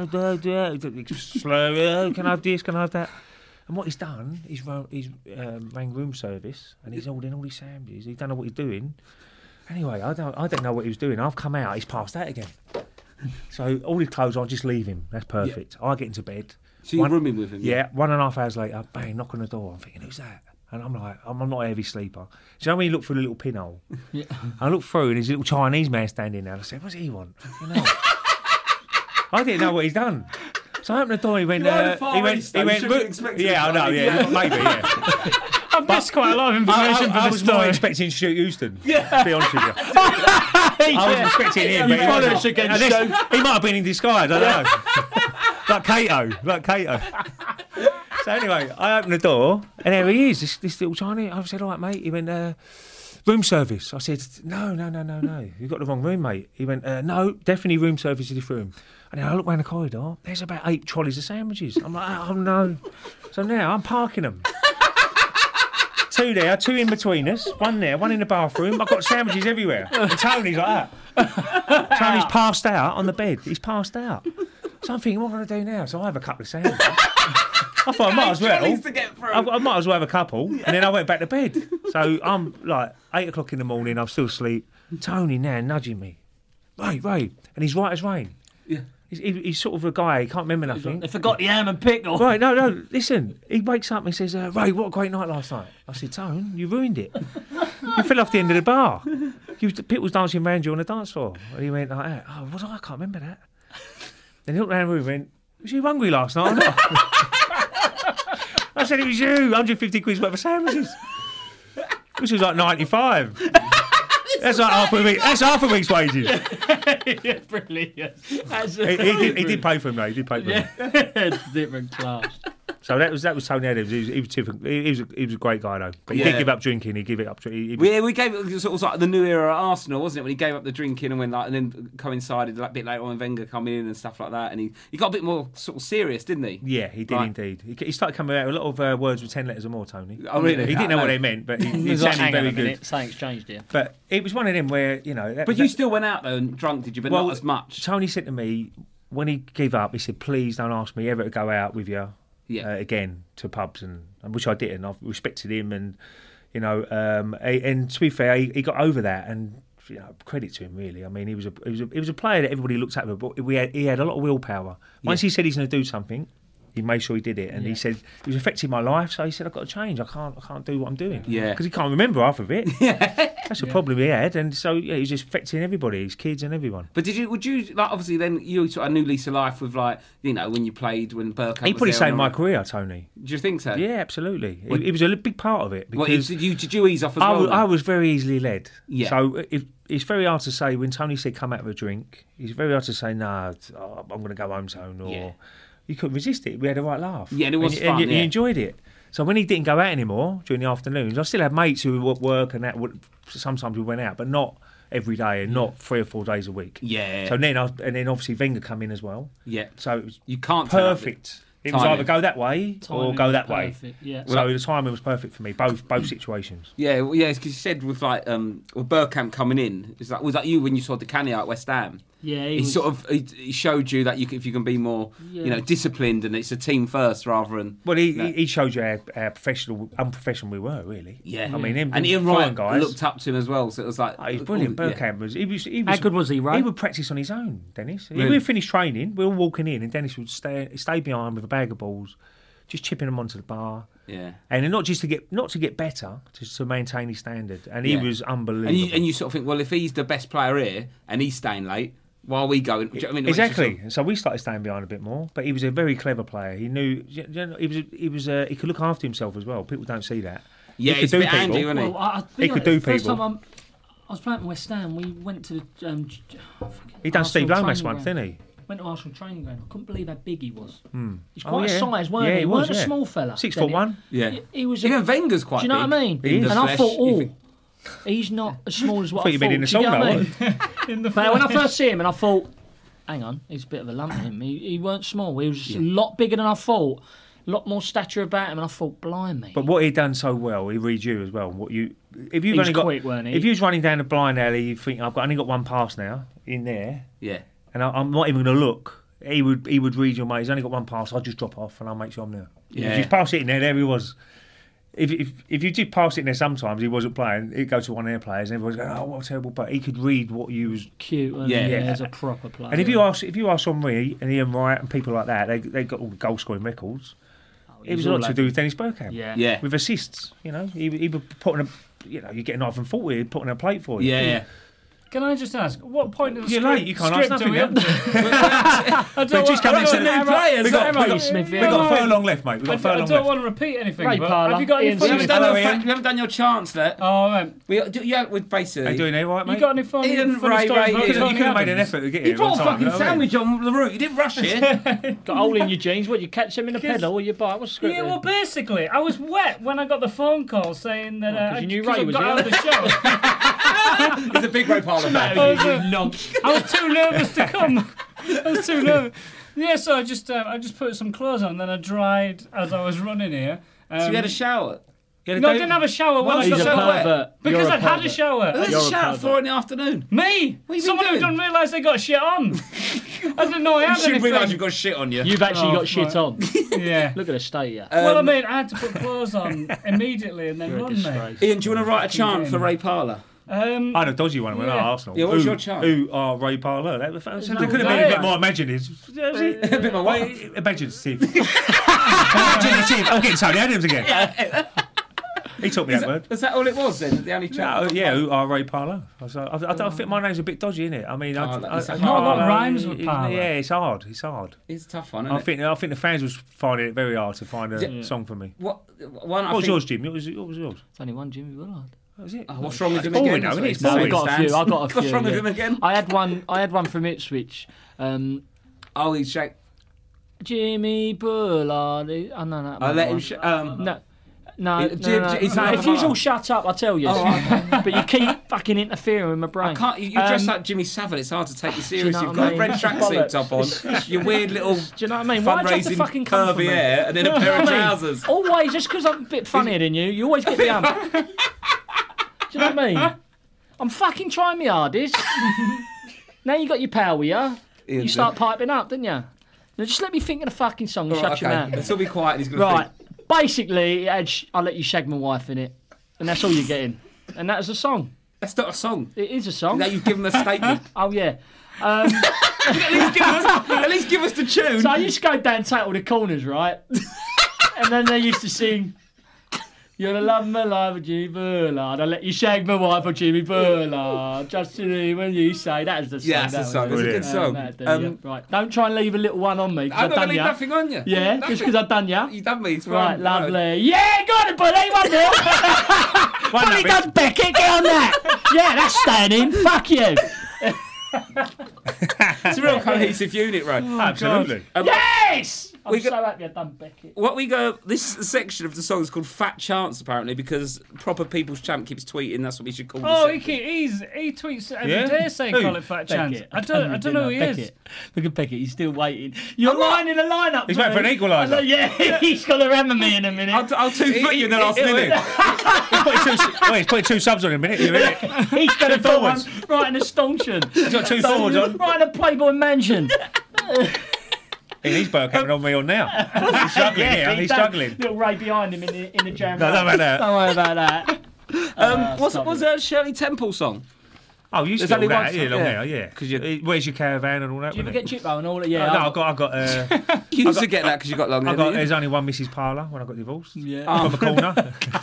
Slow. Can I have this? Can I have that? And what he's done, he's, ro- he's um, rang room service and he's ordering all these sandwiches. He don't know what he's doing. Anyway, I don't I don't know what he was doing. I've come out, he's passed out again. So all his clothes on, just leave him. That's perfect. Yeah. I get into bed. So you're rooming with him? Yeah, yeah, one and a half hours later, bang, knock on the door. I'm thinking, who's that? And I'm like, I'm not a heavy sleeper. So you know when you look through the little pinhole? Yeah. I look through and there's a little Chinese man standing there. I said, what does he want? You know? I didn't know what he's done. So I opened the door. He went. Uh, he went. He went. Ro- yeah, I know. Yeah, maybe. Yeah. I've missed quite a lot of information. I, I, I was more expecting Stuart Houston. Yeah. To be honest with you, I was expecting him. But he, against he might have been in disguise. I don't know. Like Kato. Like Kato. So anyway, I opened the door and there he is. This, this little Chinese. I said, "All right, mate." He went. Uh, Room service. I said, no, no, no, no, no. You've got the wrong room, mate. He went, uh, no, definitely room service in this room. And then I look round the corridor. There's about eight trolleys of sandwiches. I'm like, oh, no. So now I'm parking them. Two there, two in between us. One there, one in the bathroom. I've got sandwiches everywhere. And Tony's like that. Tony's passed out on the bed. He's passed out. So I'm thinking, what am I going to do now? So I have a couple of sandwiches. I thought I might as well. To get through. I, I might as well have a couple, and then I went back to bed. So I'm like eight o'clock in the morning. I'm still asleep. Tony now nudging me, Ray, Ray, and he's right as rain. Yeah, he's, he, he's sort of a guy. He can't remember nothing. They forgot the ham and pickle. Right? No, no. Listen, he wakes up and he says, uh, "Ray, what a great night last night." I said, "Tone, you ruined it. You fell off the end of the bar. You, people was dancing around you on the dance floor." And he went like that. Oh, was I? I can't remember that. Then he looked around the room and went, "Was you hungry last night or not?" I said, it was you, one hundred fifty quid's worth of sandwiches. Which was like ninety-five. That's like half a week. That's half a week's wages. Yeah, brilliant. That's he, he, did, he did pay for him, though. He did pay for him. Yeah. Different class. So that was that was Tony Adams. He was he was, different. He, he was, a, he was a great guy though. But he yeah. did give up drinking. He gave it up. He, he was... we, we gave it sort of like the new era at Arsenal, wasn't it? When he gave up the drinking and when like and then coincided like a bit later on when Wenger come in and stuff like that. And he, he got a bit more sort of serious, didn't he? Yeah, he did right. indeed. He, he started coming out with a lot of uh, words with ten letters or more. Tony. Oh really? He didn't know what they meant, but he, he sounded like, very good. good. Something's changed here. But it was one of them where you know. That, but that, you still went out though and drunk, did you? But well, not as much. Tony said to me when he gave up, he said, "Please don't ask me ever to go out with you." Yeah. Uh, again to pubs and, and which I didn't. I've respected him and you know um, he, and to be fair, he, he got over that and you know, credit to him really. I mean, he was a he was a, he was a player that everybody looked at, but we had, he had a lot of willpower. Once yeah. he said he's going to do something, he made sure he did it, and Yeah. he said it was affecting my life. So he said, "I've got to change. I can't, I can't do what I'm doing." Yeah. because he can't remember half of it. That's the problem he had, and so yeah, he was just affecting everybody, his kids and everyone. But did you? Would you like? Obviously, then you sort of a new lease of life with like you know when you played when Bergkamp. He was probably there saved and my all that. career, Tony. Do you think so? Yeah, absolutely. Well- It, it was a big part of it What, because did you did you ease off as I well? was, then? I was very easily led. Yeah. So if, it's very hard to say when Tony said come out of a drink. It's very hard to say no. Oh, I'm going to go home, Tony. Or Yeah. you couldn't resist it. We had a right laugh. Yeah, and it was and, fun, And you, yeah. you enjoyed it. So when he didn't go out anymore during the afternoons, I still had mates who were at work and that. Would, sometimes we went out, but not every day and not three or four days a week. Yeah. So then, I, and then obviously Wenger come in as well. Yeah. So it was You can't turn up perfect. It was Timing. either go that way or Timing go was that way. perfect, yeah. So the timing was perfect for me, both both situations. Yeah, well, yeah, because you said with like um, with Bergkamp coming in, is that was that you when you saw Di Canio at West Ham? Yeah, he, he was- sort of he, he showed you that you can, if you can be more, Yeah. you know, disciplined and it's a team first rather than. Well, he, No. he he showed you how, how professional, unprofessional we were, really. Yeah, I mean, him, and Ian fine Wright guys. looked up to him as well, so it was like Oh, he's brilliant. all- yeah. Bergkamp was he was he was. How good was he, Ray? He would practice on his own, Dennis. He Really? would finish training. We were all walking in, and Dennis would stay stay behind with a bag of balls, just chipping them onto the bar. Yeah. And not just to get not to get better, just to maintain his standard. And he Yeah. was unbelievable. And you, and you sort of think, well, if he's the best player here and he's staying late, while we go, do you know what I mean? It makes you Exactly. sort of- So we started staying behind a bit more, but he was a very clever player. He knew you know, he was he was uh, he could look after himself as well. People don't see that. Yeah, he he's could a do bit people. handy, wasn't he? Well, I, I He could do the first people. time I'm, I was playing at West Ham. We went to the. Um, j- j- oh, fucking He done Arsenal Steve Lomas training once, ground. didn't he? Went to Arsenal training ground. I couldn't believe how big he was. Hmm. He's Oh, quite yeah. a size, weren't Yeah, he? he He was, weren't yeah. a small fella. Six Then foot he- one. Yeah. He, he was. Even A, Wenger's quite do you know big. what I mean? He is. And I Flesh, thought, you oh, think- he's not as small as what Thought I you'd thought. been in the do you know sauna, what I what? mean? But when I first see him, and I thought, hang on, he's a bit of a lump. Him. He, he weren't small. He was a lot bigger than I thought. A lot more stature about him, and I thought, blimey. But what he'd done so well, he read you as well. What you, if you've He was only got, quick, weren't he? if you was running down the blind alley, you think I've got, only got one pass now in there, Yeah. and I, I'm not even going to look. He would, he would read your mate. He's only got one pass. I'll just drop off and I'll make sure I'm there. Yeah. If you pass it in there, there he was. If if if you did pass it in there, sometimes he wasn't playing. He'd go to one of their players, and everyone's going, "Oh, what a terrible!" But he could read what you was. Cute, wasn't Yeah. he? Yeah. As a proper player. And if you ask, if you ask Henri and Ian Wright and people like that, they they got all the goal scoring records. It was a all lot to like- do with Dennis Bergkamp. Yeah. Yeah. With assists, you know, he he would put on a, you know, you get a knife and forty, he'd put on a plate for you. Yeah, yeah. Can I just ask, what point of the You're script, late, you can't ask script are we nothing up to? I They don't just want- come I in don't and know said, how- "Hey, we got, How we about got, you, Smith? we Yeah. got a right. furlong left, mate. We I, got a I furlong don't left." want to repeat anything, Ray but Parlour, have you got any Ian funny You Smith. haven't, done Hello, your, Ian. you haven't done your chance there. Oh, right. We, do, yeah, with basically. How you doing, there, right, mate? You got any funny, Ian, funny Ray, stories Ray, about Ian. You Tony could have made an Adams? effort to get He here. brought a on time, fucking you know what I mean? sandwich on the route. You didn't rush it. got a hole in your jeans. What, you catch them in a pedal or you buy? What's the script? Yeah, there? well, basically, I was wet when I got the phone call saying that uh, 'cause you knew 'cause Ray I was got here. out of the show. He's a big Ray Parlour fan. I was, uh, I was too nervous to come. I was too nervous. Yeah, so I just uh, I just put some clothes on, then I dried as I was running here. Um, So you had a shower. You had a no, I day- didn't have a shower when I He's got a the pervert. because You're a I'd had a pervert. shower. There's You're a a shower at pervert. four in the afternoon. Me? What have you Someone been who doing? didn't realise they got shit on. I didn't know I You had should anything. realise you've got shit on you. You've actually Oh, got shit fuck. on. Yeah. Look at the state, yeah. well, I Um, mean, I had to put clothes on immediately and then You're a run, mate. disgrace. Ian, do you want to write a Fucking chant game. for Ray Parlour? Um, I had a dodgy one when I Yeah. Arsenal. Yeah, what's who, your chant? Who are Ray Parlour? That, that, that, No, could have been no. a bit more imaginative. A bit more what? Imaginative. Imaginative. I'm getting Tony Adams again. He taught me Is that that, word. is that all it was then? The only chant? No, yeah, who are Ray Parlour? I, was, like, I, I, I think my name's a bit dodgy, isn't it? I mean, I, Oh, I, it's I, a Not a lot I- rhymes with it- Parlour. Yeah, it's hard. It's hard. It's a tough one, isn't I it? think I think the fans was finding it very hard to find a Yeah. song for me. What, one, I What was think, yours, Jim? What was, what was yours? It's only one Jimmy Willard. What was it? Oh, what's wrong with him Boring, again? though, That's isn't what it? he's No, I saying, got a few. Stans. I got a few. What's wrong with yeah. him again? I had one. I had one from Ipswich. Um, Oh, he's shake. Jimmy Bullard. Oh, no, no. I let him. Sh- um, No. No, Uh, no, Jim- no, he's no, another if you one. all shut up, I'll tell you. Oh, right. But you keep fucking interfering with my brain. I can't. You, you dress Um, like Jimmy Savile. It's hard to take you do you serious. know You've what got I a mean? red tracksuit top on, Bollocks. your weird little Do you know what I mean? Why do you have to fundraising fucking come for curvy me? hair, and then a pair of Do you know what I mean? trousers. Always, just because I'm a bit funnier than you, you always get me up. Do you know what I mean? I'm fucking trying my hardest. Now you got your power with you. You Ian's start in. piping up, didn't you? Now just let me think of the fucking song and All shut right, your okay. mouth. Let's all be quiet. And he's going to Right. Basically, it had sh- I'll let you shag my wife in it. And that's all you're getting. And that's a song. That's not a song. It is a song. Now you've given a statement. Oh, yeah. Um, at, least give us, at least give us the tune. So I used to go down take all the corners, right? And then they used to sing, "You're the love of my life, oh, Jimmy Bullard. I let you shag my wife, oh, Jimmy Bullard. Just to me when you say." That is the song. Yeah, that's the song. It's a good song. Uh, that, Um, yeah. Right, don't try and leave a little one on me. 'Cause I'm I've not done going to leave ya. nothing on you. Yeah, Nothing. just because I've done ya. You done me. It's Right, fine. lovely. Yeah, got it, buddy. One more. One Probably that does Beckett. Get on that. Yeah, that's standing. Fuck you. It's a real cohesive unit, right? Absolutely. Um, Yes! I'm We so got- happy I've done Beckett. What we go, this section of the song is called Fat Chance, apparently, because Proper People's Champ keeps tweeting. That's what we should call Oh, the he, section. keep, he's, he tweets every Yeah? day saying Who? call it Fat Chance. Beckett. I don't, I don't know who he is. Beckett. Look at Beckett, he's still waiting. You're lining a lineup. He's waiting for an equaliser. I know, Yeah, he's going to hammer me in a minute. I'll, I'll two-foot you in the last minute. He's putting two, well, he's putting two subs on in a minute. You're in it. He's going to Two put one forwards. right in a stanchion. He's got two forwards on. Right in a Playboy mansion. And he's Burke having on me on now. He's struggling Yeah, here. he He's does. struggling. Little Ray behind him in the, in the jam. No, don't worry about that. Don't worry about that. Um, Uh, what's, stop was it. there a Shirley Temple song? Oh, you used There's to get all only that, one yeah, song, long yeah. hair, yeah. 'Cause you- Uh, Where's your caravan and all that? Do you ever wasn't get it? Jippo and all that? Yeah. Oh, no, I- I got, I got. Uh, You used to get that because you got long I hair. got. didn't you? There's only one Missus Parlour when I got divorced. Yeah. From the corner.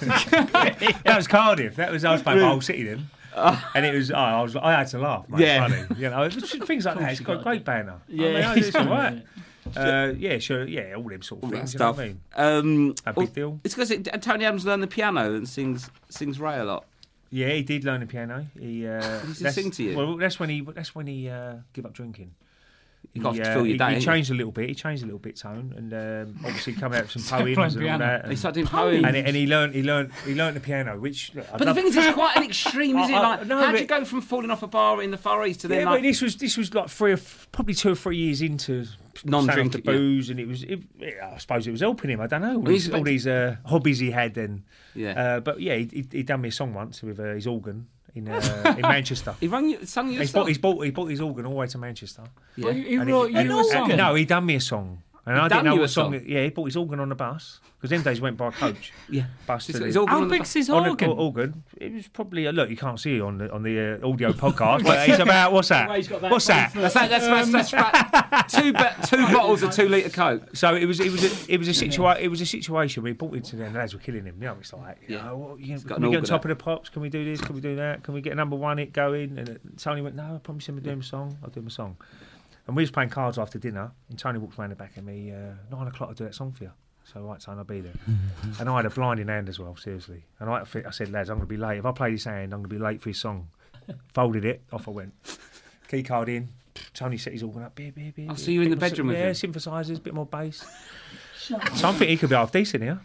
That was Cardiff. That was I was playing for whole city then. And it was, oh, I was, I had to laugh, mate. Yeah. Funny, you know, it's just things like that. It's got a great banner. Yeah. I mean, it's all right. Uh, yeah, sure, yeah, all them sort of All that things. You stuff. know what I mean? Um, A big deal. It's because it, Tony Adams learned the piano and sings sings Ray a lot. Yeah, he did learn the piano. He uh, Did he that's- sing to you? Well, that's when he that's when he uh, gave up drinking. You got He, to uh, fill your he, day. he ain't changed a little bit. He changed a little bit tone, and um, obviously come out with some Started poems playing and all piano. that. He started doing poems. And, and he learned he learned he learned the piano, which. look, I'd But the love- thing is, it's quite an extreme, is it? I- I- Like, no, how'd but- you go from falling off a bar in the Far East to then Yeah, like but this was this was like three or f- probably two or three years into Non-drink, the yeah. booze, and it was. It, yeah, I suppose it was helping him. I don't know all Well, he's these, about all to- these uh, hobbies he had then. Yeah. Uh, but yeah, he, he, he done me a song once with uh, his organ in uh, in Manchester. he rang you, sang you a He's song. bought, he's bought he bought his organ all the way to Manchester. Yeah. He, he And wrote and you a song. No, he done me a song. And He I done didn't know you what a song. song? Yeah, he bought his organ on the bus because them days went by coach. Yeah. Bus He's to got the- his organ How on the big's his on the organ? organ. It was probably uh, look. You can't see it on the on the uh, audio podcast, but it's about what's that? Ray's got about What's that? That's that. That's, that's, that's, that's two ba- two bottles of two litre Coke. So it was it was a, it was a situa- it was a situation where he brought it to them. The lads were killing him. You know, it's like, you Yeah. know, what, you know, got can an we get on organ top of the pops? Can we do this? Can we do that? Can we get a number one hit going? And uh, Tony went, no, I promise him to do him a song. I'll do him a song. And we was playing cards after dinner, and Tony walked round the back of me. Uh, Nine o'clock, I'll do that song for you. So right, son, I'll be there. And I had a blinding hand as well, seriously. And I, I said, lads, I'm going to be late. If I play this hand, I'm going to be late for his song. Folded it, off I went. Key card in. Tony set his organ up. Beer, beer, beer. Oh, so you were in the Bit more- bedroom with yeah, him? synthesizers, bit more bass. So I'm thinking he could be half decent here.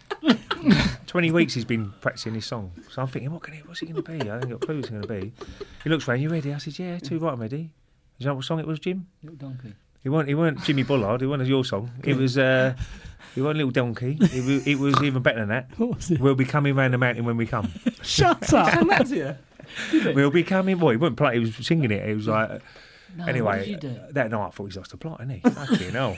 Twenty weeks he's been practicing his song. So I'm thinking, what can he, what's he going to be? I haven't got a clue what he's going to be. He looks round, you ready? I said, yeah, too right, I'm ready. You know what song it was, Jim? Little donkey. He weren't, he weren't Jimmy Bullard, it wasn't your song. It was, uh, he wasn't Little Donkey. It was, it was even better than that. What was it? We'll be coming round the mountain when we come. Shut up. We'll be coming. Boy, he wouldn't play, he was singing it. He was like, No, anyway, what did you do? that night I thought he's lost the plot, hasn't he? Fucking hell.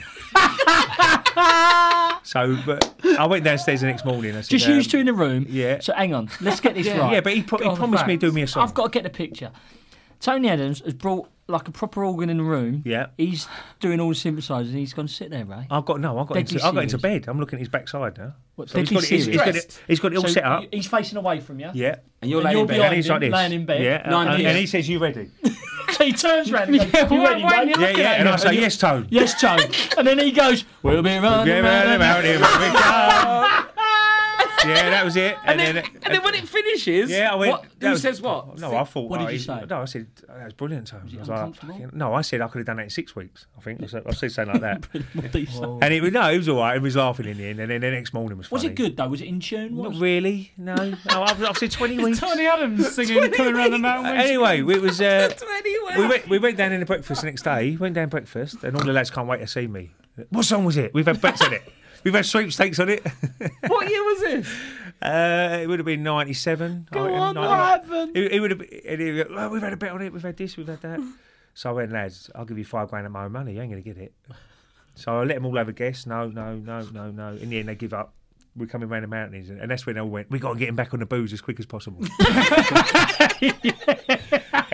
So, but I went downstairs the next morning. I said, Just um, used two in the room. Yeah. So hang on, let's get this Yeah, right. yeah, but he, pro- he Got the promised me to do facts. me a song. I've got to get the picture. Tony Adams has brought like a proper organ in the room. Yeah. He's doing all the synthesizers and he's going to sit there, Ray. I've got no. I got Deadly into. I got into serious. bed. I'm looking at his backside now. What, So he's deadly got, it, he's, he's got it. serious? He's got it all So set up. He's facing away from you. Yeah. And you're And laying you're in bed. behind And he's him, like this. laying in bed. Yeah. Nine and, years. and he says, "You ready?" So he turns around and goes, Yeah, "You why- ready, why mate?" you Yeah, looking yeah. at And I him? say, "Yes, Tone." Yes, Tone. And then he goes, "We'll be running Yeah, round and round round." and round, here we come. Yeah, that was it. And then, and then when it finishes, yeah, I went. what, that who was- says what? No, I thought. What did oh, you he- say? No, I said that was brilliant, Tone. it I was like, uncomfortable? fucking- no, I said I could have done that in six weeks. I think I said, I said something like that. What did he say? And it was no, it was all right. He was laughing in the end, and then the next morning was funny. Was it good though? Was it in tune? What Not was- really. No, no. I've, I've said twenty weeks. Tony Adams singing "Coming Around the Mountain." Uh, anyway, it was. Uh, Anyway. we went. We went down in the breakfast the next day. Went down breakfast, and all the lads can't wait to see me. What song was it? We've had bets on it. We've had sweepstakes on it. What year was this? Uh, it would have been ninety-seven. Go I reckon, on, what ninety-one. happened? It, it would have been. And he would go, well, we've had a bet on it. We've had this. We've had that. So I went, lads, I'll give you five grand of my own money. You ain't going to get it. So I let them all have a guess. No, no, no, no, no. In the end, they give up. We're coming round the mountains, and that's when they all went. We got to get him back on the booze as quick as possible. And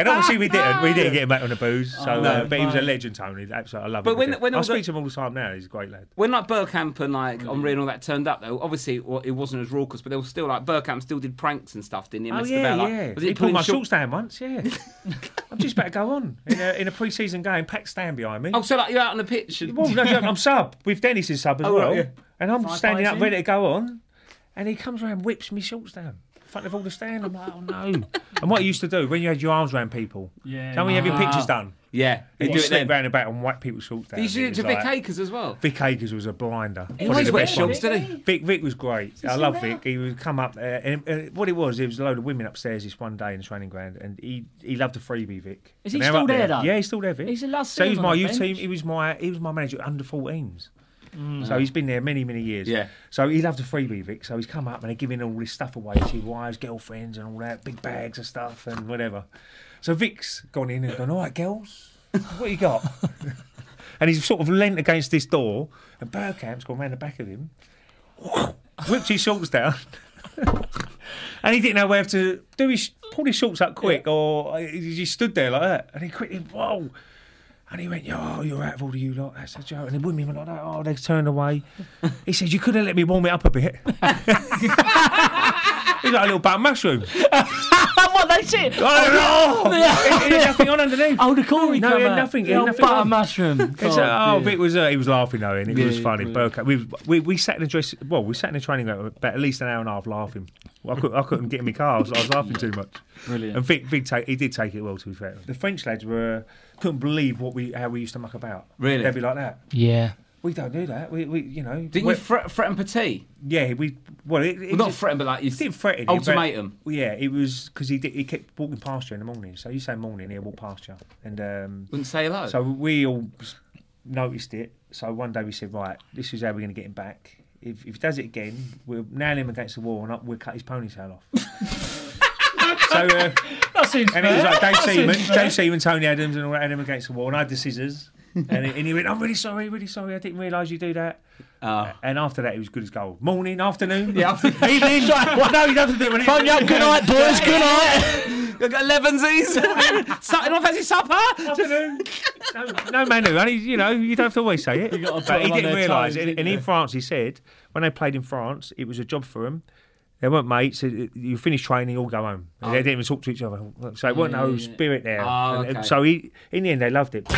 And obviously we didn't. We didn't get him back on the booze. So, Oh, no, uh, but he was a right. legend, Tony. Absolutely, I love But him. when- to death. when I all speak the- to him all the time now. He's a great lad. When like Burkamp and like Henri and all that turned up, though, obviously it wa- it wasn't as raucous, but there was still like Burkamp still did pranks and stuff, didn't he? Oh Messed yeah, about, like, yeah. was He it pulled pulling my short- shorts down once. Yeah. I'm just about to go on in a, in a pre-season game. Packed stand behind me. Oh, so like you're out on the pitch? And... Well, no, no, I'm sub with Dennis's sub as Oh, well, right, yeah. and I'm Five standing up pints ready in? to go on, and he comes around, and whips me shorts down in front of all the stand. I'm like, oh no! And what he used to do when you had your arms around people, Yeah. tell me you have your pictures done. Yeah, He'd he'd do it slip then. round about and whack people's shorts down. Did you do It it was to Vic like- Akers as well? Vic Akers was a blinder. He Probably always the wear best one. shorts, did he? Vic, Vic was great. I love Vic. He would come up, uh, and uh, what it was, there was a load of women upstairs this one day in the training ground, and he he loved a freebie, Vic. Is he And they're still up there, though? Yeah, he's still there, Vic. He's a last So he was season my on the youth team. bench. He was my he was my manager at under fourteens. Mm. So he's been there many, many years. Yeah. So he loved a freebie, Vic. So he's come up and they're giving all this stuff away to wives, girlfriends, and all that, big bags of stuff and whatever. So Vic's gone in and gone, all right, girls, what you got? And he's sort of leant against this door, and Burkamp's gone round the back of him, whipped his shorts down, and he didn't know where to do his pull his shorts up quick, or he just stood there like that, and he quickly, whoa. And he went, oh, you're out of order, you lot. That's a joke. And the women went like that. Oh, they turned away. He said, you could have let me warm it up a bit. He's like a little button mushroom. What they said? Oh, no! He had nothing on underneath. Oh, the Corey No, come he had out. nothing. He The had old nothing butter on. mushroom. It's, uh, Oh, oh, dear. Vic was uh, he was laughing though, and it Yeah, was funny. brilliant. Burkamp, we, we we sat in the dress. Well, we sat in the training ground about at least an hour and a half laughing. Well, I, could, I couldn't get in my car. I was, I was laughing too much. Brilliant. And Vic, Vic take, he did take it well. To be fair, the French lads were couldn't believe what we how we used to muck about. Really? They'd be like that. Yeah. We don't do that. We, we you know. Didn't we- you threat, threaten Petit? Yeah, we. Well, it, it Well, not was- threaten, but like you didn't threaten him, ultimatum. but- yeah, it was because he did, he kept walking past you in the morning. So you say morning, he'll walk past you, and um, Wouldn't say hello. so we all s- noticed it. So one day we said, right, this is how we're going to get him back. If, if he does it again, we'll nail him against the wall and we'll cut his ponytail off. So uh, That seems and it was fair. like Dave That Seaman, seems fair. Dave Seaman, Tony Adams, and all that, had him against the wall, and I had the scissors. And he, and he went, I'm really sorry, really sorry, I didn't realise you do that. Oh. And after that, it was good as gold. Morning, afternoon, Yeah, after- evening. No, he doesn't do it. when Phone you up. Good night, boys. Good night. You've got elevensies. Starting off as his supper. Afternoon. No, no Manu, only, you know, you don't have to always say it. You gotta put But he them on didn't their realise. toes, And, and didn't in you? France, he said, when they played in France, it was a job for them. They weren't mates. It- it- You finish training, all go home. And They didn't even talk to each other. So it wasn't Yeah, no yeah, yeah. spirit there. Oh, And- and okay. so he, in the end, they loved it.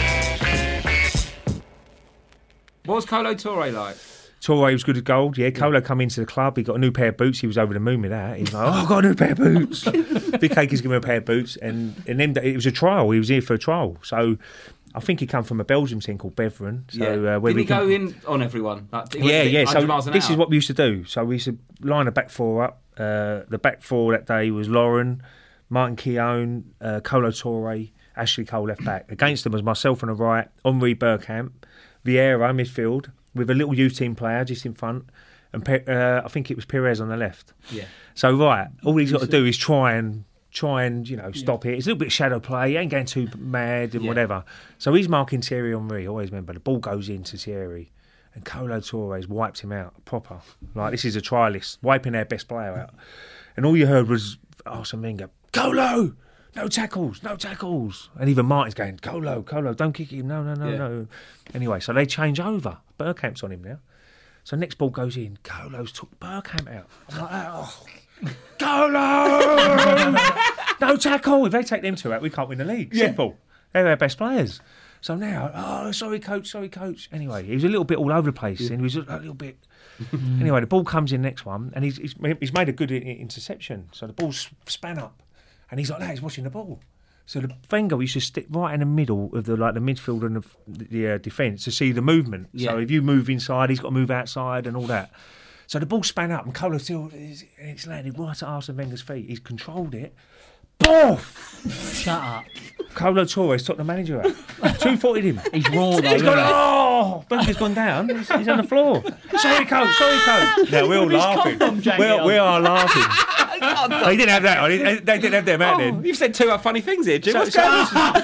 What was Colo Torre like? Torre was good as gold. Yeah, Colo come into the club. He got a new pair of boots. He was over the moon with that. He was like, "Oh, I've got a new pair of boots." Vic Akers gave him a pair of boots, and and then it was a trial. He was here for a trial. So I think he come from a Belgium team called Beveren. So Yeah. uh, where Did we he go can- in on everyone? Like, he went Yeah, a bit yeah. one hundred So miles an this hour? is what we used to do. So we used to line a back four up. Uh, the back four that day was Lauren, Martin Keown, uh, Colo Torre, Ashley Cole left back. Against them was myself on the right, Henri Burkamp, Vieira midfield with a little youth team player just in front, and Pe- uh, I think it was Perez on the left. Yeah. So right, all he's got to do is try and try and you know stop it. It's a little bit of shadow play. He ain't going too mad and Yeah. whatever. So he's marking Thierry Henry. Always remember the ball goes into Thierry. And Colo Torres wiped him out proper. Like, this is a trialist, wiping their best player out. And all you heard was Arsene Wenger, Colo, no tackles, no tackles. And even Martin's going, Colo, Colo, don't kick him, no, no, no, Yeah. no. Anyway, so they change over. Burkamp's on him now. So next ball goes in, Colo's took Burkamp out. I'm like, oh, Colo! No tackle. If they take them two out, we can't win the league. Simple. They're our best players. So now, oh, sorry, coach, sorry, coach. Anyway, he was a little bit all over the place, and he was a little bit. Anyway, the ball comes in next one, and he's he's, he's made a good i- interception. So the ball's span up, and he's like that. He's watching the ball. So the Wenger used to stick right in the middle of the like the midfield and the, the uh, defence to see the movement. So Yeah. if you move inside, he's got to move outside and all that. So the ball span up, and Colo still and it's landed right at Arsene Wenger's feet. He's controlled it. Boof! Shut up. Colo Torres took the manager out. Two-footed him. He's raw though. He's isn't gone, he? oh! Wenger's gone down. He's, he's on the floor. Sorry, coach. Sorry, coach. Now we're all With his laughing. condom jacket We're, on. we are laughing. Oh, he didn't have that on. He- They didn't have them out Oh, then. you've said two funny things here, Jim. So- What's so- going on?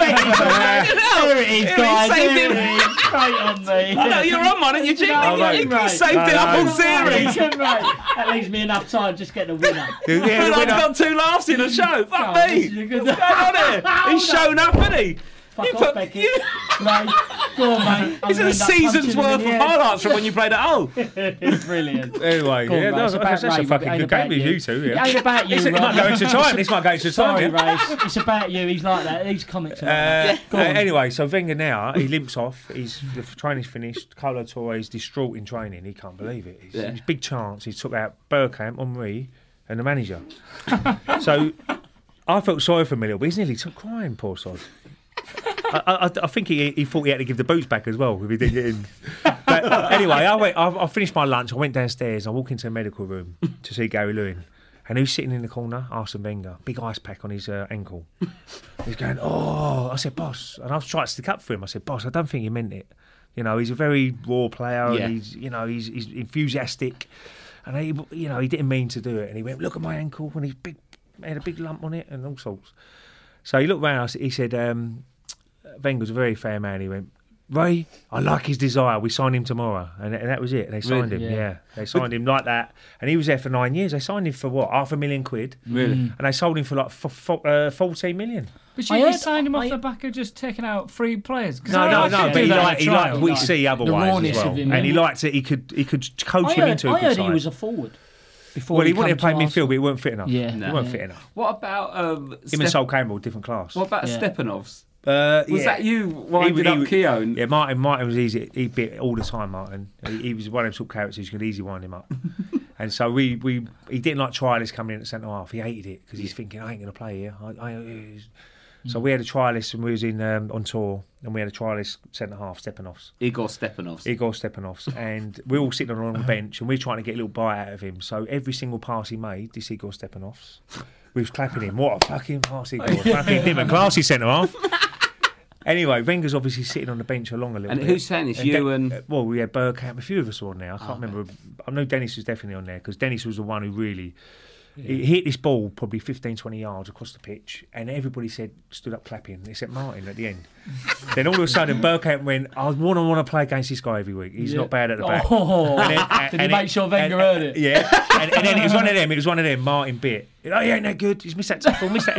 There it is, Here, guys. he saved There him. it is. Straight on me. I know you're on one, aren't you, Jim? No, you, mate, you mate. saved No, it up no. on series. Right. That leaves me enough time to just get the winner. Yeah, But I've the winner. got two laughs in a show. Fuck Oh, me. this is a good- What's going on here? He's shown up, hasn't he? Fuck You off, put- Becky. you- Right. Go on, mate. I'm It's gonna a end up season's punching him worth in of the head. highlights from when you played at Hull. Brilliant. Anyway, Go on, yeah, Ray, that's, it's that's, about that's a Ray, fucking it ain't good game about with you. you two. Yeah. It ain't about you, It's- It might go Ray. into time. This might go into time. Sorry, yeah. Ray. It's about you. He's like that. These comics are like Uh, that. Go uh, on. anyway, so Wenger now he limps off. He's the training's finished. Carlo Torre is distraught in training. He can't believe it. It's, Yeah. it's a big chance. He took out Bergkamp, Henry, and the manager. So I felt sorry for him a little bit. He's nearly took crying, poor sod. I, I, I think he, he thought he had to give the boots back as well if he didn't get in. But anyway, I went. I, I finished my lunch. I went downstairs. I walked into the medical room to see Gary Lewin, and who's sitting in the corner? Arsene Wenger, big ice pack on his uh, ankle. He's going, "Oh," I said, "Boss," and I was trying to stick up for him. I said, "Boss, I don't think he meant it. You know, he's a very raw player, Yeah. and he's, you know, he's, he's enthusiastic, and he, you know, he didn't mean to do it." And he went, "Look at my ankle," and he's big, had a big lump on it, and all sorts. So he looked round. He said, um, Wenger's a very fair man. He went, "Ray, I like his desire. We sign him tomorrow." And, and that was it. They signed Really? him, Yeah. yeah. They signed him like that. And he was there for nine years. They signed him for what, half a million quid? Really? And they sold him for like f- f- uh, fourteen million. But I you heard- signed him off I- the back of just taking out free players. 'Cause No, I no, like no. to But do he that liked, at he liked trial. what he see otherwise rawness as well. of him, and he yeah. liked it. He could he could coach I him heard, into a I good heard side. he was a forward. Before Well, he he wanted to come play to midfield, but he Arsenal. weren't fit enough. Yeah. He No. weren't Yeah. fit enough. What about um, Him Step- and Sol Campbell, different class. What about Yeah. Stepanovs? Uh, Was yeah. that you winding He- up he- Keown? Yeah, Martin. Martin was easy. He bit all the time. Martin. He, he was one of them sort of characters you could easily wind him up. And so we, we he didn't like trialists coming in at centre half. He hated it because he's thinking I ain't going to play here. I, I, so we had a trialist and we was in um, on tour and we had a trialist centre half Stepanovs. Igor Stepanovs. Igor Stepanovs, and we were all sitting on the bench and we were trying to get a little bite out of him. So every single pass he made, this Igor Stepanovs, we was clapping him. What a fucking pass, Igor! Fucking different classy centre half. Anyway, Wenger's obviously sitting on the bench along a little And bit. who's saying this? You De- and- uh, well, we had Bergkamp. A few of us were on there. I can't Oh, okay. remember. I know Dennis was definitely on there because Dennis was the one who really. He hit this ball probably fifteen, twenty yards across the pitch, and everybody said stood up clapping, except Martin at the end. Then all of a sudden, Bergkamp went, "I want to want to play against this guy every week. He's Yeah. not bad at the back." Oh. And then- Did he and make it- sure Wenger and- heard it? Yeah, and, and then it was one of them. It was one of them. Martin bit. Oh, he ain't that good. He's missed that tackle. Missed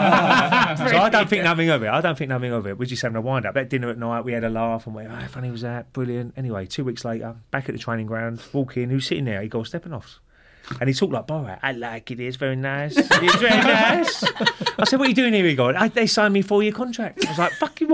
that. So I don't think nothing of it. I don't think nothing of it. We're just having a wind up. That dinner at night, we had a laugh and went, "Oh, how funny was that? Brilliant." Anyway, two weeks later, back at the training ground, walk in. Who's sitting there? He goes Stepanovs. And he talked like Borat. "I like it. It's very nice. It's very nice." I said, "What are you doing here?" He goes, I, "They signed me four year contract." I was like, "Fucking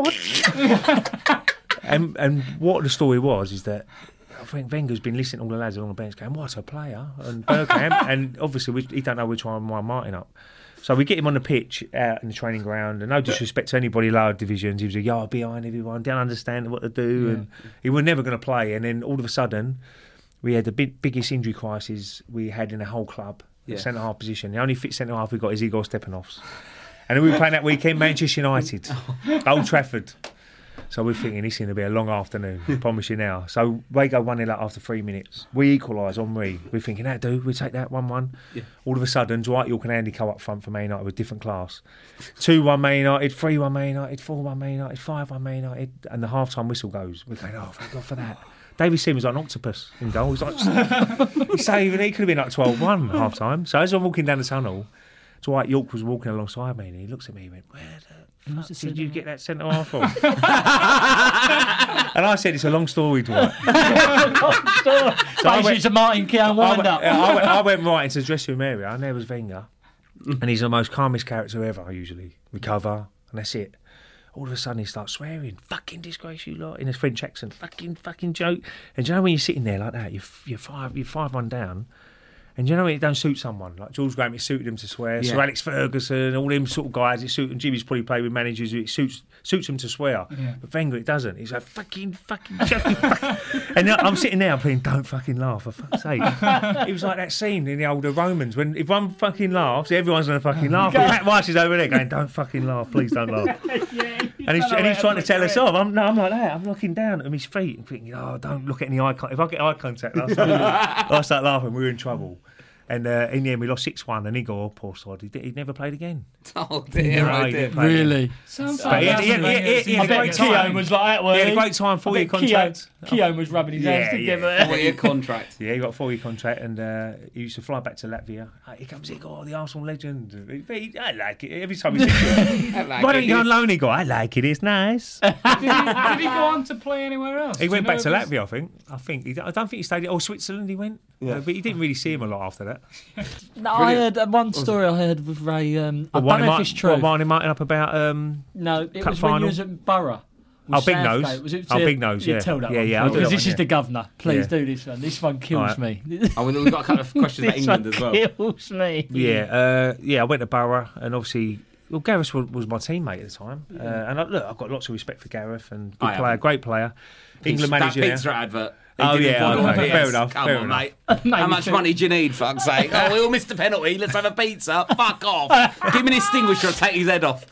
what?" and and what the story was is that I think Wenger's been listening to all the lads along the bench going, "What a player!" And Bergkamp, and obviously we, he don't know we're trying to wind Martin up. So we get him on the pitch out in the training ground, and no disrespect to anybody lower divisions, he was a yard behind everyone, didn't understand what to do, Yeah. and he was never going to play. And then all of a sudden, we had the big, biggest injury crisis we had in the whole club, Yeah. the centre half position. The only fit centre half we got is Igor Stepanovs. And then we were playing that weekend, Manchester United, Old Trafford. So we're thinking this is going to be a long afternoon, I promise you now. So we go one nil up after three minutes. We equalise on Henry. We're thinking, that do, we take that one one. Yeah. All of a sudden, Dwight York and Andy come up front for Man United with different class. two one Man United, three one Man United, four one Man United, five one Man United. And the half-time whistle goes. We're going, oh, thank God for that. David Seaman's like an octopus in goal. He's like, he's saving. He could have been like twelve one half time. So as I'm walking down the tunnel, Dwight York was walking alongside me and he looks at me and he went, "Where the fuck did you get that centre half from?" And I said, "It's a long story, Dwight." So I went to Martin Keown I wind went, up. I, went, I went right into the dressing room area and there was Wenger. And he's the most calmest character ever, usually. Recover, and that's it. All of a sudden he starts swearing, "Fucking disgrace you lot," in his French accent, fucking, fucking joke. And do you know when you're sitting there like that, you're, you're five you're five one down, and do you know when it don't suit someone? Like George Graham, it suited him to swear. Yeah. Sir Alex Ferguson, all them sort of guys, it suit, and Jimmy's probably played with managers who it suits suits them to swear. Yeah. But Wenger, it doesn't. He's like, fucking, fucking, joking. And I'm sitting there, I'm thinking, don't fucking laugh, for fuck's sake. It was like that scene in the older Romans when if one fucking laughs, everyone's going to fucking laugh. And Pat Weiss is over there going, "Don't fucking laugh, please don't laugh." And he's, and he's trying to tell us off. I'm, no, I'm like that. I'm looking down at his feet and thinking, "Oh, don't look at any eye contact." If I get eye contact, I'll start, I'll start laughing. We're in trouble. And uh, in the end, we lost six one, and Igor, poor sod, he, he never played again. Oh, dear, No, oh, he dear. didn't play again. Sounds But he had, he had, he had, he had, he I had a bet great Keown time. was like that, He weren't had a he? great time, four-year I bet contract. Keown, Keown was rubbing his Yeah, hands yeah. together. Four-year contract. Yeah, he got a four-year contract, and uh, he used to fly back to Latvia. Uh, here comes Igor, the Arsenal legend. He, he, I like it. Every time he says, I like "Why don't it. you go on loan?" He go, "I like it. It's nice." Did he, did he go on to play anywhere else? He Do went you back know to if he's- Latvia, I think. I think. He, I don't think he stayed. Oh, Switzerland. He went. Yeah. Uh, but he didn't really see him a lot after that. No, I heard uh, one story I heard with Ray. Um, I What, don't winding know if Mar- it's true. What, winding Martin up about? Um, No, it Cup was when final? you was at Borough. Oh, with Big Southgate. Nose. Was it Oh, to- Big Nose, you yeah. tell that Yeah, one, yeah, I'll please, do that because this one, is yeah. the governor. Please Yeah. do this one. This one kills Alright. me. Oh, we've got a couple of questions about This England one as well. kills me. yeah, uh, yeah. I went to Borough, and obviously, well, Gareth was, was my teammate at the time. Uh, and I, look, I've got lots of respect for Gareth, and good I player, haven't. great player. Pizza- England manager. That now. pizza advert. He Oh, did it yeah, for okay. all Fair this. enough, Come fair on, enough. mate. Mate, How you much think- money do you need, fuck's sake? Oh, we all missed a penalty. Let's have a pizza. Fuck off. Give me an extinguisher. I'll take his head off.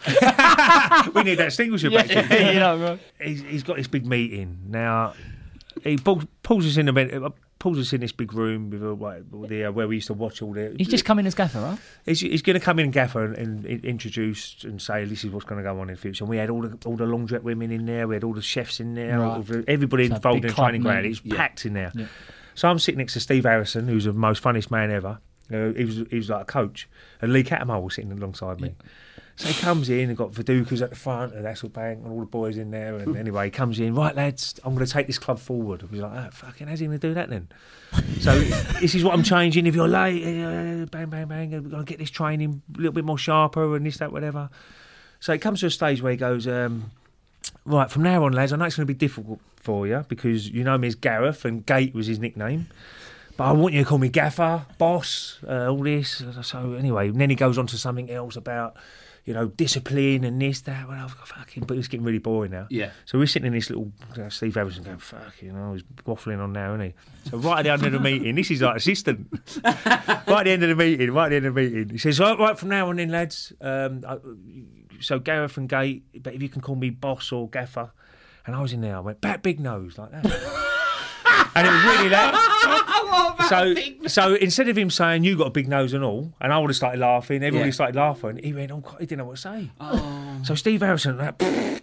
We need that extinguisher back. Yeah, you know, right. he's, he's got this big meeting now. He pulls, pulls us in the bed, uh, pulls us in this big room with, uh, with the, uh, where we used to watch all the. He's just come in as gaffer, right? He's, he's going to come in and gaffer and, and, and introduce and say this is what's going to go on in the future. And we had all the all the laundrette women in there. We had all the chefs in there. Right. All the, everybody So a involved big in the club training ground. meeting. It's Yeah. packed in there. Yeah. So I'm sitting next to Steve Harrison, who's the most funniest man ever. Uh, he was he was like a coach, and Lee Cattermole was sitting alongside me. So he comes in and got Vidukas at the front and Hasselbank and all the boys in there. And anyway, he comes in, right, lads, I'm going to take this club forward. And we're like, oh, fucking, how's he going to do that then? So this is what I'm changing. If you're late, uh, bang, bang, bang, we're going to get this training a little bit more sharper and this, that, whatever. So it comes to a stage where he goes, um, right, from now on, lads, I know it's going to be difficult for you because you know me as Gareth and Gate was his nickname. But I want you to call me Gaffer, Boss, uh, all this. So anyway, and then he goes on to something else about, you know, discipline and this, that. Well, fucking, but it's getting really boring now. Yeah. So we're sitting in this little, you know, Steve Harrison going, fuck, you know, he's waffling on now, isn't he? So right at the end of the meeting, this is like assistant. right at the end of the meeting, right at the end of the meeting, he says, right, right from now on then, lads. Um, I, so Gareth and Gate, but if you can call me Boss or Gaffer. And I was in there, I went, Bat Big Nose, like that. And it was really that. So, so instead of him saying you got a big nose and all, and I would have started laughing, everybody Yeah. started laughing. He went, oh, God, he didn't know what to say. Oh. So Steve Harrison, like,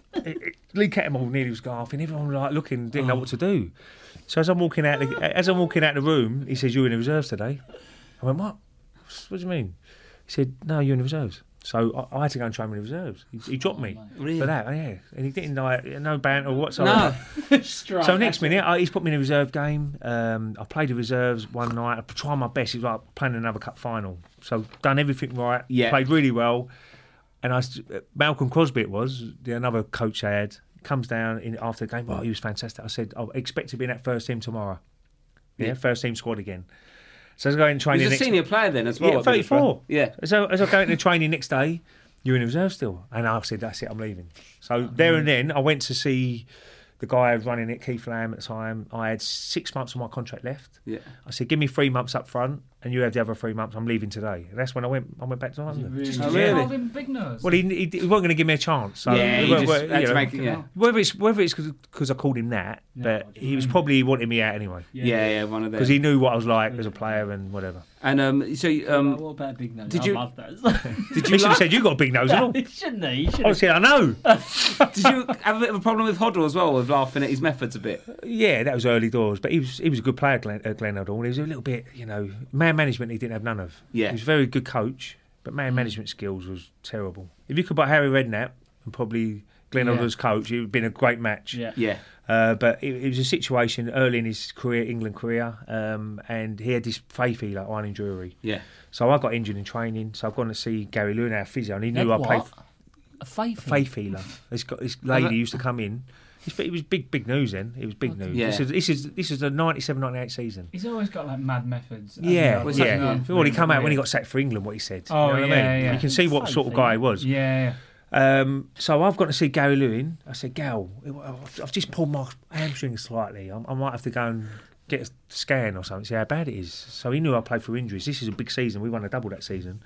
Lee Cattermole nearly was laughing. Everyone was like looking, didn't know what to do. So as I'm walking out, the, as I'm walking out the room, he says, "You're in the reserves today." I went, "What? What do you mean?" He said, "No, you're in the reserves." So I, I had to go and train in the reserves. He, he dropped me Really? for that. Oh, yeah, and he didn't like no banter whatsoever. No. So next minute, I, he's put me in a reserve game. Um, I played the reserves one night. I tried my best. It was like playing another cup final. So done everything right. Yeah. Played really well. And I, Malcolm Crosby, it was the another coach I had, comes down in after the game. Oh, he was fantastic. I said, I expect to be in that first team tomorrow. Yeah, Yeah. first team squad again. So I was going to training. He was a next senior player then as well. Yeah, at Middlesbrough. thirty-four. Yeah. So as I go into training next day, you're in reserve still. And I said, that's it, I'm leaving. So there and then, I went to see the guy running it, Keith Lamb at the time. I had six months of my contract left. Yeah. I said, give me three months up front, and you have the other three months. I'm leaving today. And that's when I went I went back to London. Just Oh, because really? you called him Big Nose. Well, he, he, he wasn't going to give me a chance. So Yeah, he well, just well, had you to know, make it, yeah. Whether it's whether it's because I called him that, but he was probably wanting me out anyway. Yeah, yeah, one of them. Because he knew what I was like as a player and whatever. And um, so um, what about Big Nose? did I you- love that. did He you should have like, said you got a big nose and all. Shouldn't he? He I shouldn't said, I know. did you have a bit of a problem with Hoddle as well, with laughing at his methods a bit? Yeah, that was early doors, but he was he was a good player, Glenn, uh, Glenn Hoddle. He was a little bit, you know, man management he didn't have none of. Yeah. He was a very good coach, but man management skills was terrible. If you could buy Harry Redknapp and probably Glenn Yeah. Hoddle's coach, it would have been a great match. Yeah. Yeah. Uh, but it, it was a situation early in his career, England career, um, and he had this faith healer, iron injury. Yeah. So I got injured in training, so I've gone to see Gary Lewin, our physio, and he knew Had I played what? A faith. faith healer. This, got, this lady used to come in. It's- It was big, big news then. It was big news. Yeah. This is this is this is the ninety-seven ninety-eight season. He's always got like mad methods. hasn't Yeah, he? What's yeah. that? Yeah. Well, he come out when he got sacked for England. What he said. Oh, you know what yeah, I mean? yeah. You can see what Faith sort of guy he healer. was. Yeah, Um, so I've got to see Gary Lewin. I said, Gal, I've just pulled my hamstring slightly. I, I might have to go and get a scan or something. See how bad it is. So he knew I played for injuries. This is a big season. We won a double that season.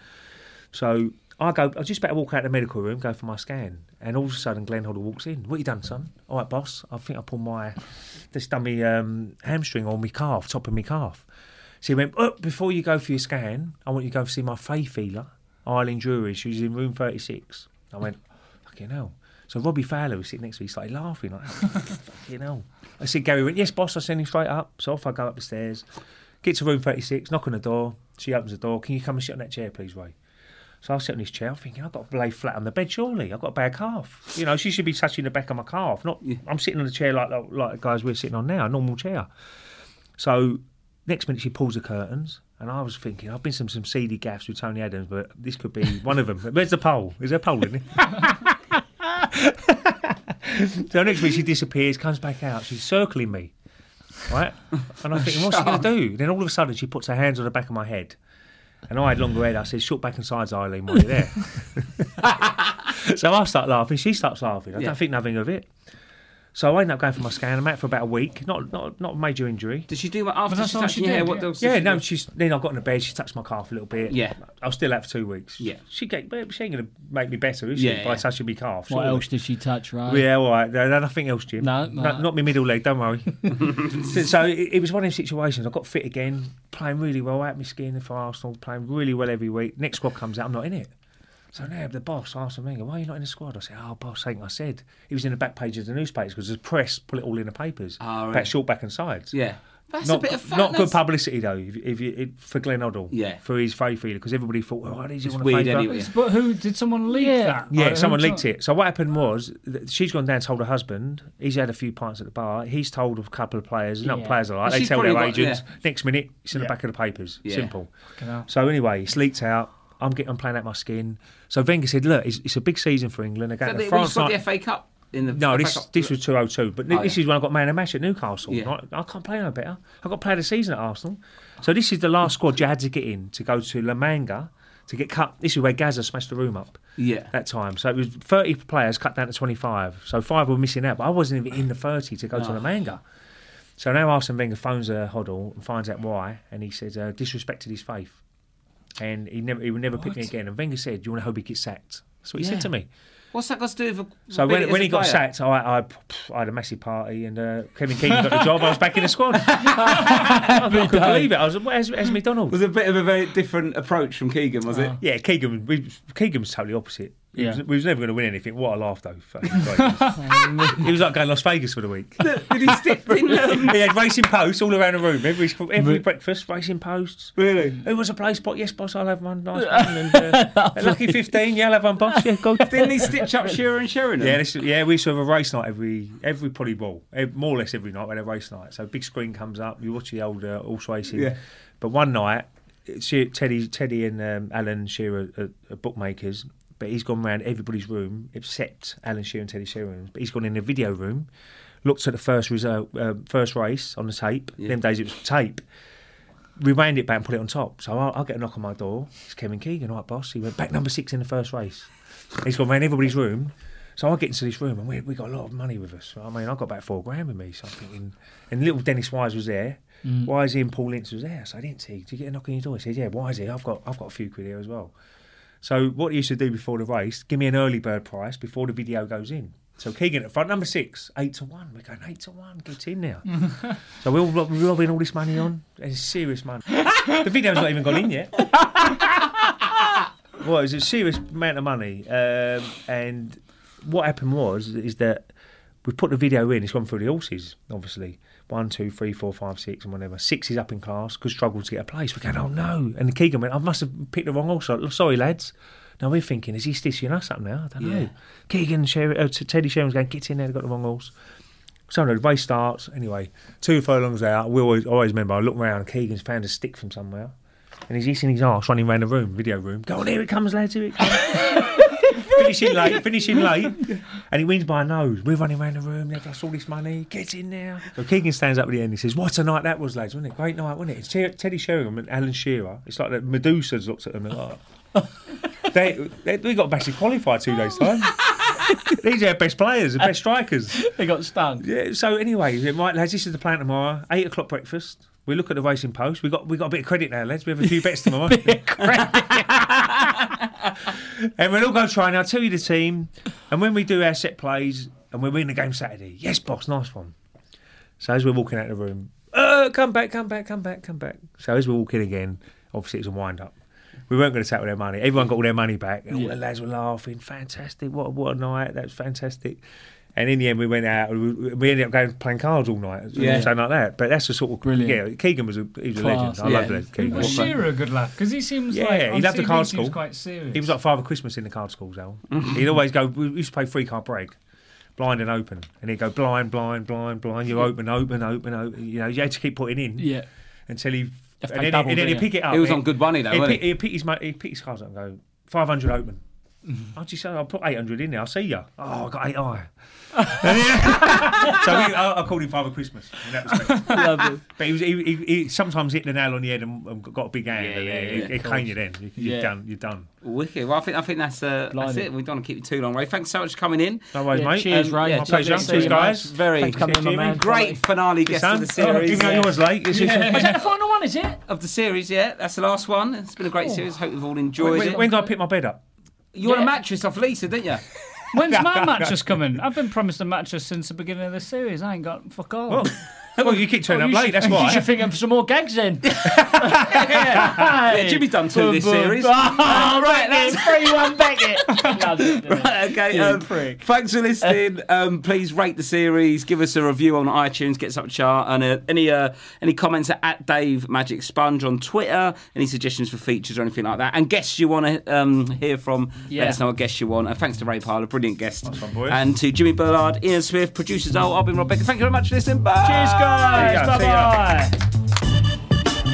So I go. I was just about to walk out the medical room, go for my scan, and all of a sudden Glenn Hoddle walks in. What you done, son? All right, boss. I think I pulled my, just done me um, hamstring on my calf, top of my calf. So he went, oh, before you go for your scan, I want you to go see my faith healer, Eileen Drury. She's in room thirty-six. I went, fucking hell. So Robbie Fowler was sitting next to me, he started laughing like, fucking hell. I said, Gary went, yes, boss, I send him straight up. So off I go up the stairs, get to room thirty-six, knock on the door. She opens the door. Can you come and sit on that chair, please, Ray? So I sit on this chair, I'm thinking, I've got to lay flat on the bed, surely. I've got a bad calf. You know, she should be touching the back of my calf. Not, I'm sitting on the chair like, like, like the guys we're sitting on now, a normal chair. So next minute she pulls the curtains, and I was thinking, I've been some some seedy gaffs with Tony Adams, but this could be one of them. Where's the pole? Is there a pole in it? So next minute she disappears, comes back out, she's circling me, right? And I'm thinking, what's she going to do? Then all of a sudden she puts her hands on the back of my head. And I had longer hair. I said, short back and sides, Eileen, while you're there. So I start laughing. She starts laughing. I Yeah. don't think nothing of it. So I ended up going for my scan. I'm out for about a week. Not not not a major injury. Did she do it after that's she all touched she your hair? did, What yeah. else did Yeah, she no, do? she's then I got in the bed. She touched my calf a little bit. Yeah. I was still out for two weeks. Yeah. She get, she ain't going to make me better, is she? Yeah, By yeah. touching my calf. What surely. else did she touch, right? Yeah, all right. No, no, nothing else, Jim. No, No, right. not my middle leg. Don't worry. so so it, it was one of those situations. I got fit again, playing really well, out my skin for Arsenal, playing really well every week. Next squad comes out, I'm not in it. So now the boss asked me, why are you not in the squad? I said, oh, boss, ain't I said. He was in the back page of the newspapers because the press put it all in the papers. Oh, right. About short back and sides. Yeah. That's not a bit of fun. not good That's- publicity though. If, if you, it, for Glenn Hoddle, Yeah. for his faith healer, because everybody thought, oh, does he It's want weird a favour? anyway. But who did someone leak Yeah. that? Yeah, Like, someone who leaked told- it. So what happened was, that she's gone down and told her husband. He's had a few pints at the bar. He's told a couple of players, not Yeah. players alike, Well, they she's tell their probably got- agents. yeah. Next minute, it's in the Yeah. back of the papers. Yeah. Simple. hell. So anyway, it's leaked out. I'm getting, I'm playing out my skin. So Wenger said, look, it's, it's a big season for England. They're going Is to that the- when you France. got the night- F A Cup in the no, F A this Cup? this was two oh two. But Oh, this yeah. is when I got man of the match at Newcastle. Yeah. I, I can't play no better. I got player of the season at Arsenal. So this is the last squad you had to get in to go to La Manga to get cut. This is where Gaza smashed the room up. Yeah. That time. So it was thirty players cut down to twenty-five. So five were missing out. But I wasn't even in the thirty to go to Oh. La Manga. So now Arsene Wenger phones uh, Hoddle and finds out why. And he says, uh, disrespected his faith. And he never he would never pick me again. And Wenger said, do you want to hope he gets sacked? That's what he Yeah. said to me. What's that got to do with a So ability when, as when a he got player? sacked, I, I, I had a massive party and uh, Kevin Keegan got the job. I was back in the squad. I couldn't believe it. I was like, where's, where's McDonald? Was it a bit of a very different approach from Keegan, was it? Yeah, Keegan, we, Keegan was totally opposite. He, Yeah. was, we was never going to win anything. What a laugh, though. Fucking great. He was like going to Las Vegas for the week. Did he stick in um, He had racing posts all around the room. Every every breakfast, racing posts. Really? Who was a play spot? Yes, boss, I'll have one. Nice one. And, uh, a lucky fifteen, yeah, I'll have one, boss. Yeah, go. Didn't he stitch up Shearer and Sheringham? Yeah, this, yeah, we used to have a race night every every poddy ball, ev- more or less every night. We had a race night, so big screen comes up. You watch the old uh, horse racing. Yeah. But one night, she, Teddy, Teddy and um, Alan Shearer are, are bookmakers. But he's gone round everybody's room except Alan Shearer and Teddy Sheringham. But he's gone in the video room, looked at the first result, uh, first race on the tape. Yeah. Them days it was tape. Rewound it back and put it on top. So I'll, I'll get a knock on my door. It's Kevin Keegan, all right, boss. He went back number six in the first race. He's gone round everybody's room. So I get into this room and we we got a lot of money with us. I mean, I got about four grand with me. So I'm thinking, and little Dennis Wise was there. Mm. Wisey and Paul Ince was there. So I didn't see. Did you get a knock on your door? He said, yeah, Wisey, I've got I've got a few quid here as well. So what he used to do before the race, give me an early bird price before the video goes in. So Keegan at front, number six, eight to one. We're going eight to one. Get in now. So we're all we're lobbing all this money on. It's serious money. The video's not even gone in yet. Well, it's a serious amount of money. Um, and what happened was is that we put the video in. It's gone through the horses, obviously. One, two, three, four, five, six, and whatever. Six is up in class because struggled to get a place. We're going, oh no. And Keegan went, I must have picked the wrong horse. Sorry, lads. Now we're thinking, is he stitching us up now? I don't know. Yeah. Keegan, Sher- uh, Teddy Sheringham's going, get in there, they've got the wrong horse. So no, the race starts. Anyway, two furlongs out. We always, always remember, I look round, Keegan's found a stick from somewhere. And he's eating his arse running around the room, video room. Go on, here it comes, lads, here it comes. finishing late, finishing late. And he wins by a nose. We're running around the room, they've lost all this money. Get in there. So Keegan stands up at the end. He says, what a night that was, lads, wasn't it? Great night, wasn't it? It's Ter- Teddy Sheringham and Alan Shearer. It's like the Medusas looked at them and like, they, they, we got basically qualified two days' time. These are our best players, the best strikers. They got stung. Yeah, so anyway, right, lads, this is the plan tomorrow. Eight o'clock breakfast. We look at the racing post. We got we got a bit of credit now, lads. We have a few bets tomorrow. bit of credit. And we'll all go try. Now I'll tell you the team. And when we do our set plays and we win the game Saturday, yes, boss, nice one. So as we're walking out of the room, uh, come back, come back, come back, come back. So as we walk in again, obviously it was a wind-up. We weren't going to take all their money. Everyone got all their money back. And all Yeah. the lads were laughing. Fantastic. What, what a night. That was fantastic. And in the end, we went out. We, we ended up going playing cards all night. Yeah. Something like that. But that's the sort of... Brilliant. Yeah, Keegan was a, he was a Class. legend. I Yeah. loved Keegan. Was Shearer a good laugh? Because he seems Yeah, like he on loved the T V card he seems school. quite serious. He was like Father Christmas in the card schools, Al. He'd always go... We used to play three card break. Blind and open. And he'd go blind, blind, blind, blind. You open, open, open, open. You know, you had to keep putting in. Yeah. Until he... to And play then, double, and then don't he'd pick it up. He was He'd- on good money though, He'd wasn't pick, he? he'd pick his mo- he'd pick his cards up and go five hundred open. I'll just say I'll put eight hundred in there. I'll see you. Oh, I got eight eye. So we, I, I called him Father Christmas. And that was great. Lovely. But he was he, he, he sometimes hit the nail on the head and, and got a big hand. Yeah, and yeah, it, yeah, it, it of caned you then. You, you're Yeah. done. You're done. Wicked. Well, I think I think that's uh, that's Blimey. it. We don't want to keep you too long, Ray. Thanks so much for coming in. No worries, Yeah, mate. cheers, Ray. yeah, My pleasure. lovely. Cheers, guys. Very Thanks for coming in, my man. great finale guest Son. of the series. Oh, even though yeah. yours late. It's just- Is that the final one, is it? Of the series, yeah. That's the last one. It's been a great series. Hope you've all enjoyed when, it. when did I pick my bed up? You want a Yeah. mattress off Lisa, didn't you? When's my mattress coming? I've been promised a mattress since the beginning of the series. I ain't got fuck all. Well, well you keep turning Oh, up you late. should- That's You why. should think of some more gags then. Yeah, Jimmy's done two this series. Oh, right, that's three one Beckett. Loved it, didn't it? Right, okay. You Um, prick. thanks for listening. Um, please rate the series, give us a review on iTunes, get us up a chart, and uh, any uh, any comments at, at Dave Magic Sponge on Twitter. Any suggestions for features or anything like that, and guests you want to um, hear from. Yeah. Let us know what guests you want. And thanks to Ray Parler, brilliant guest, Nice one, boys. and to Jimmy Bullard, Ian Smith, producers. Oh, I've been Rob Becker. Thank you very much for listening. Bye. Cheers, guys. There you go. Bye See ya. bye.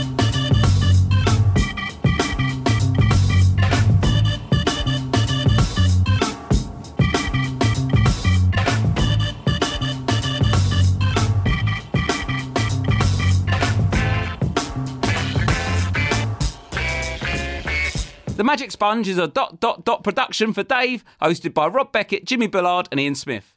The Magic Sponge is a dot dot dot production for Dave, hosted by Rob Beckett, Jimmy Bullard, and Ian Smith.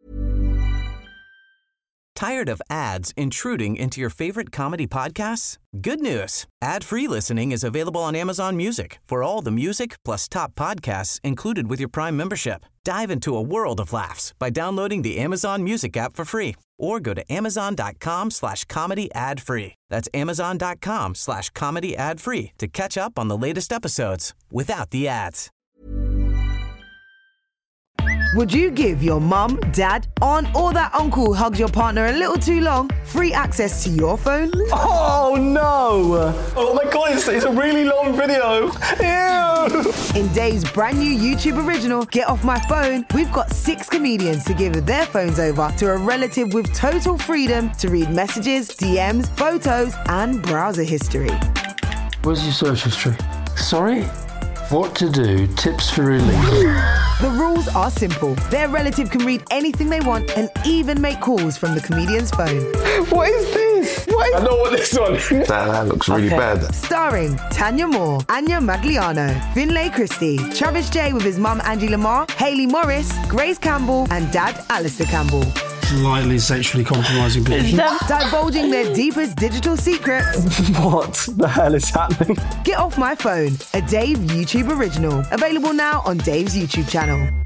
Tired of ads intruding into your favorite comedy podcasts? Good news. Ad-free listening is available on Amazon Music for all the music plus top podcasts included with your Prime membership. Dive into a world of laughs by downloading the Amazon Music app for free or go to amazon.com slash comedy ad free. That's amazon.com slash comedy ad free to catch up on the latest episodes without the ads. Would you give your mum, dad, aunt, or that uncle who hugs your partner a little too long free access to your phone? Oh no! Oh my god, it's, it's a really long video. Ew! In Dave's brand new YouTube original, Get Off My Phone, we've got six comedians to give their phones over to a relative with total freedom to read messages, D Ms, photos, and browser history. Where's your search history? Sorry? What to do, tips for relief. The rules are simple. Their relative can read anything they want and even make calls from the comedian's phone. What is this? What is I know what this one is. That, that looks really bad. Starring Tanya Moore, Anya Magliano, Finlay Christie, Travis J with his mum Angie Lamar, Hayley Morris, Grace Campbell, and dad Alistair Campbell. Slightly sexually compromising position. Divulging their deepest digital secrets. What the hell is happening? Get Off My Phone, a Dave YouTube original. Available now on Dave's YouTube channel.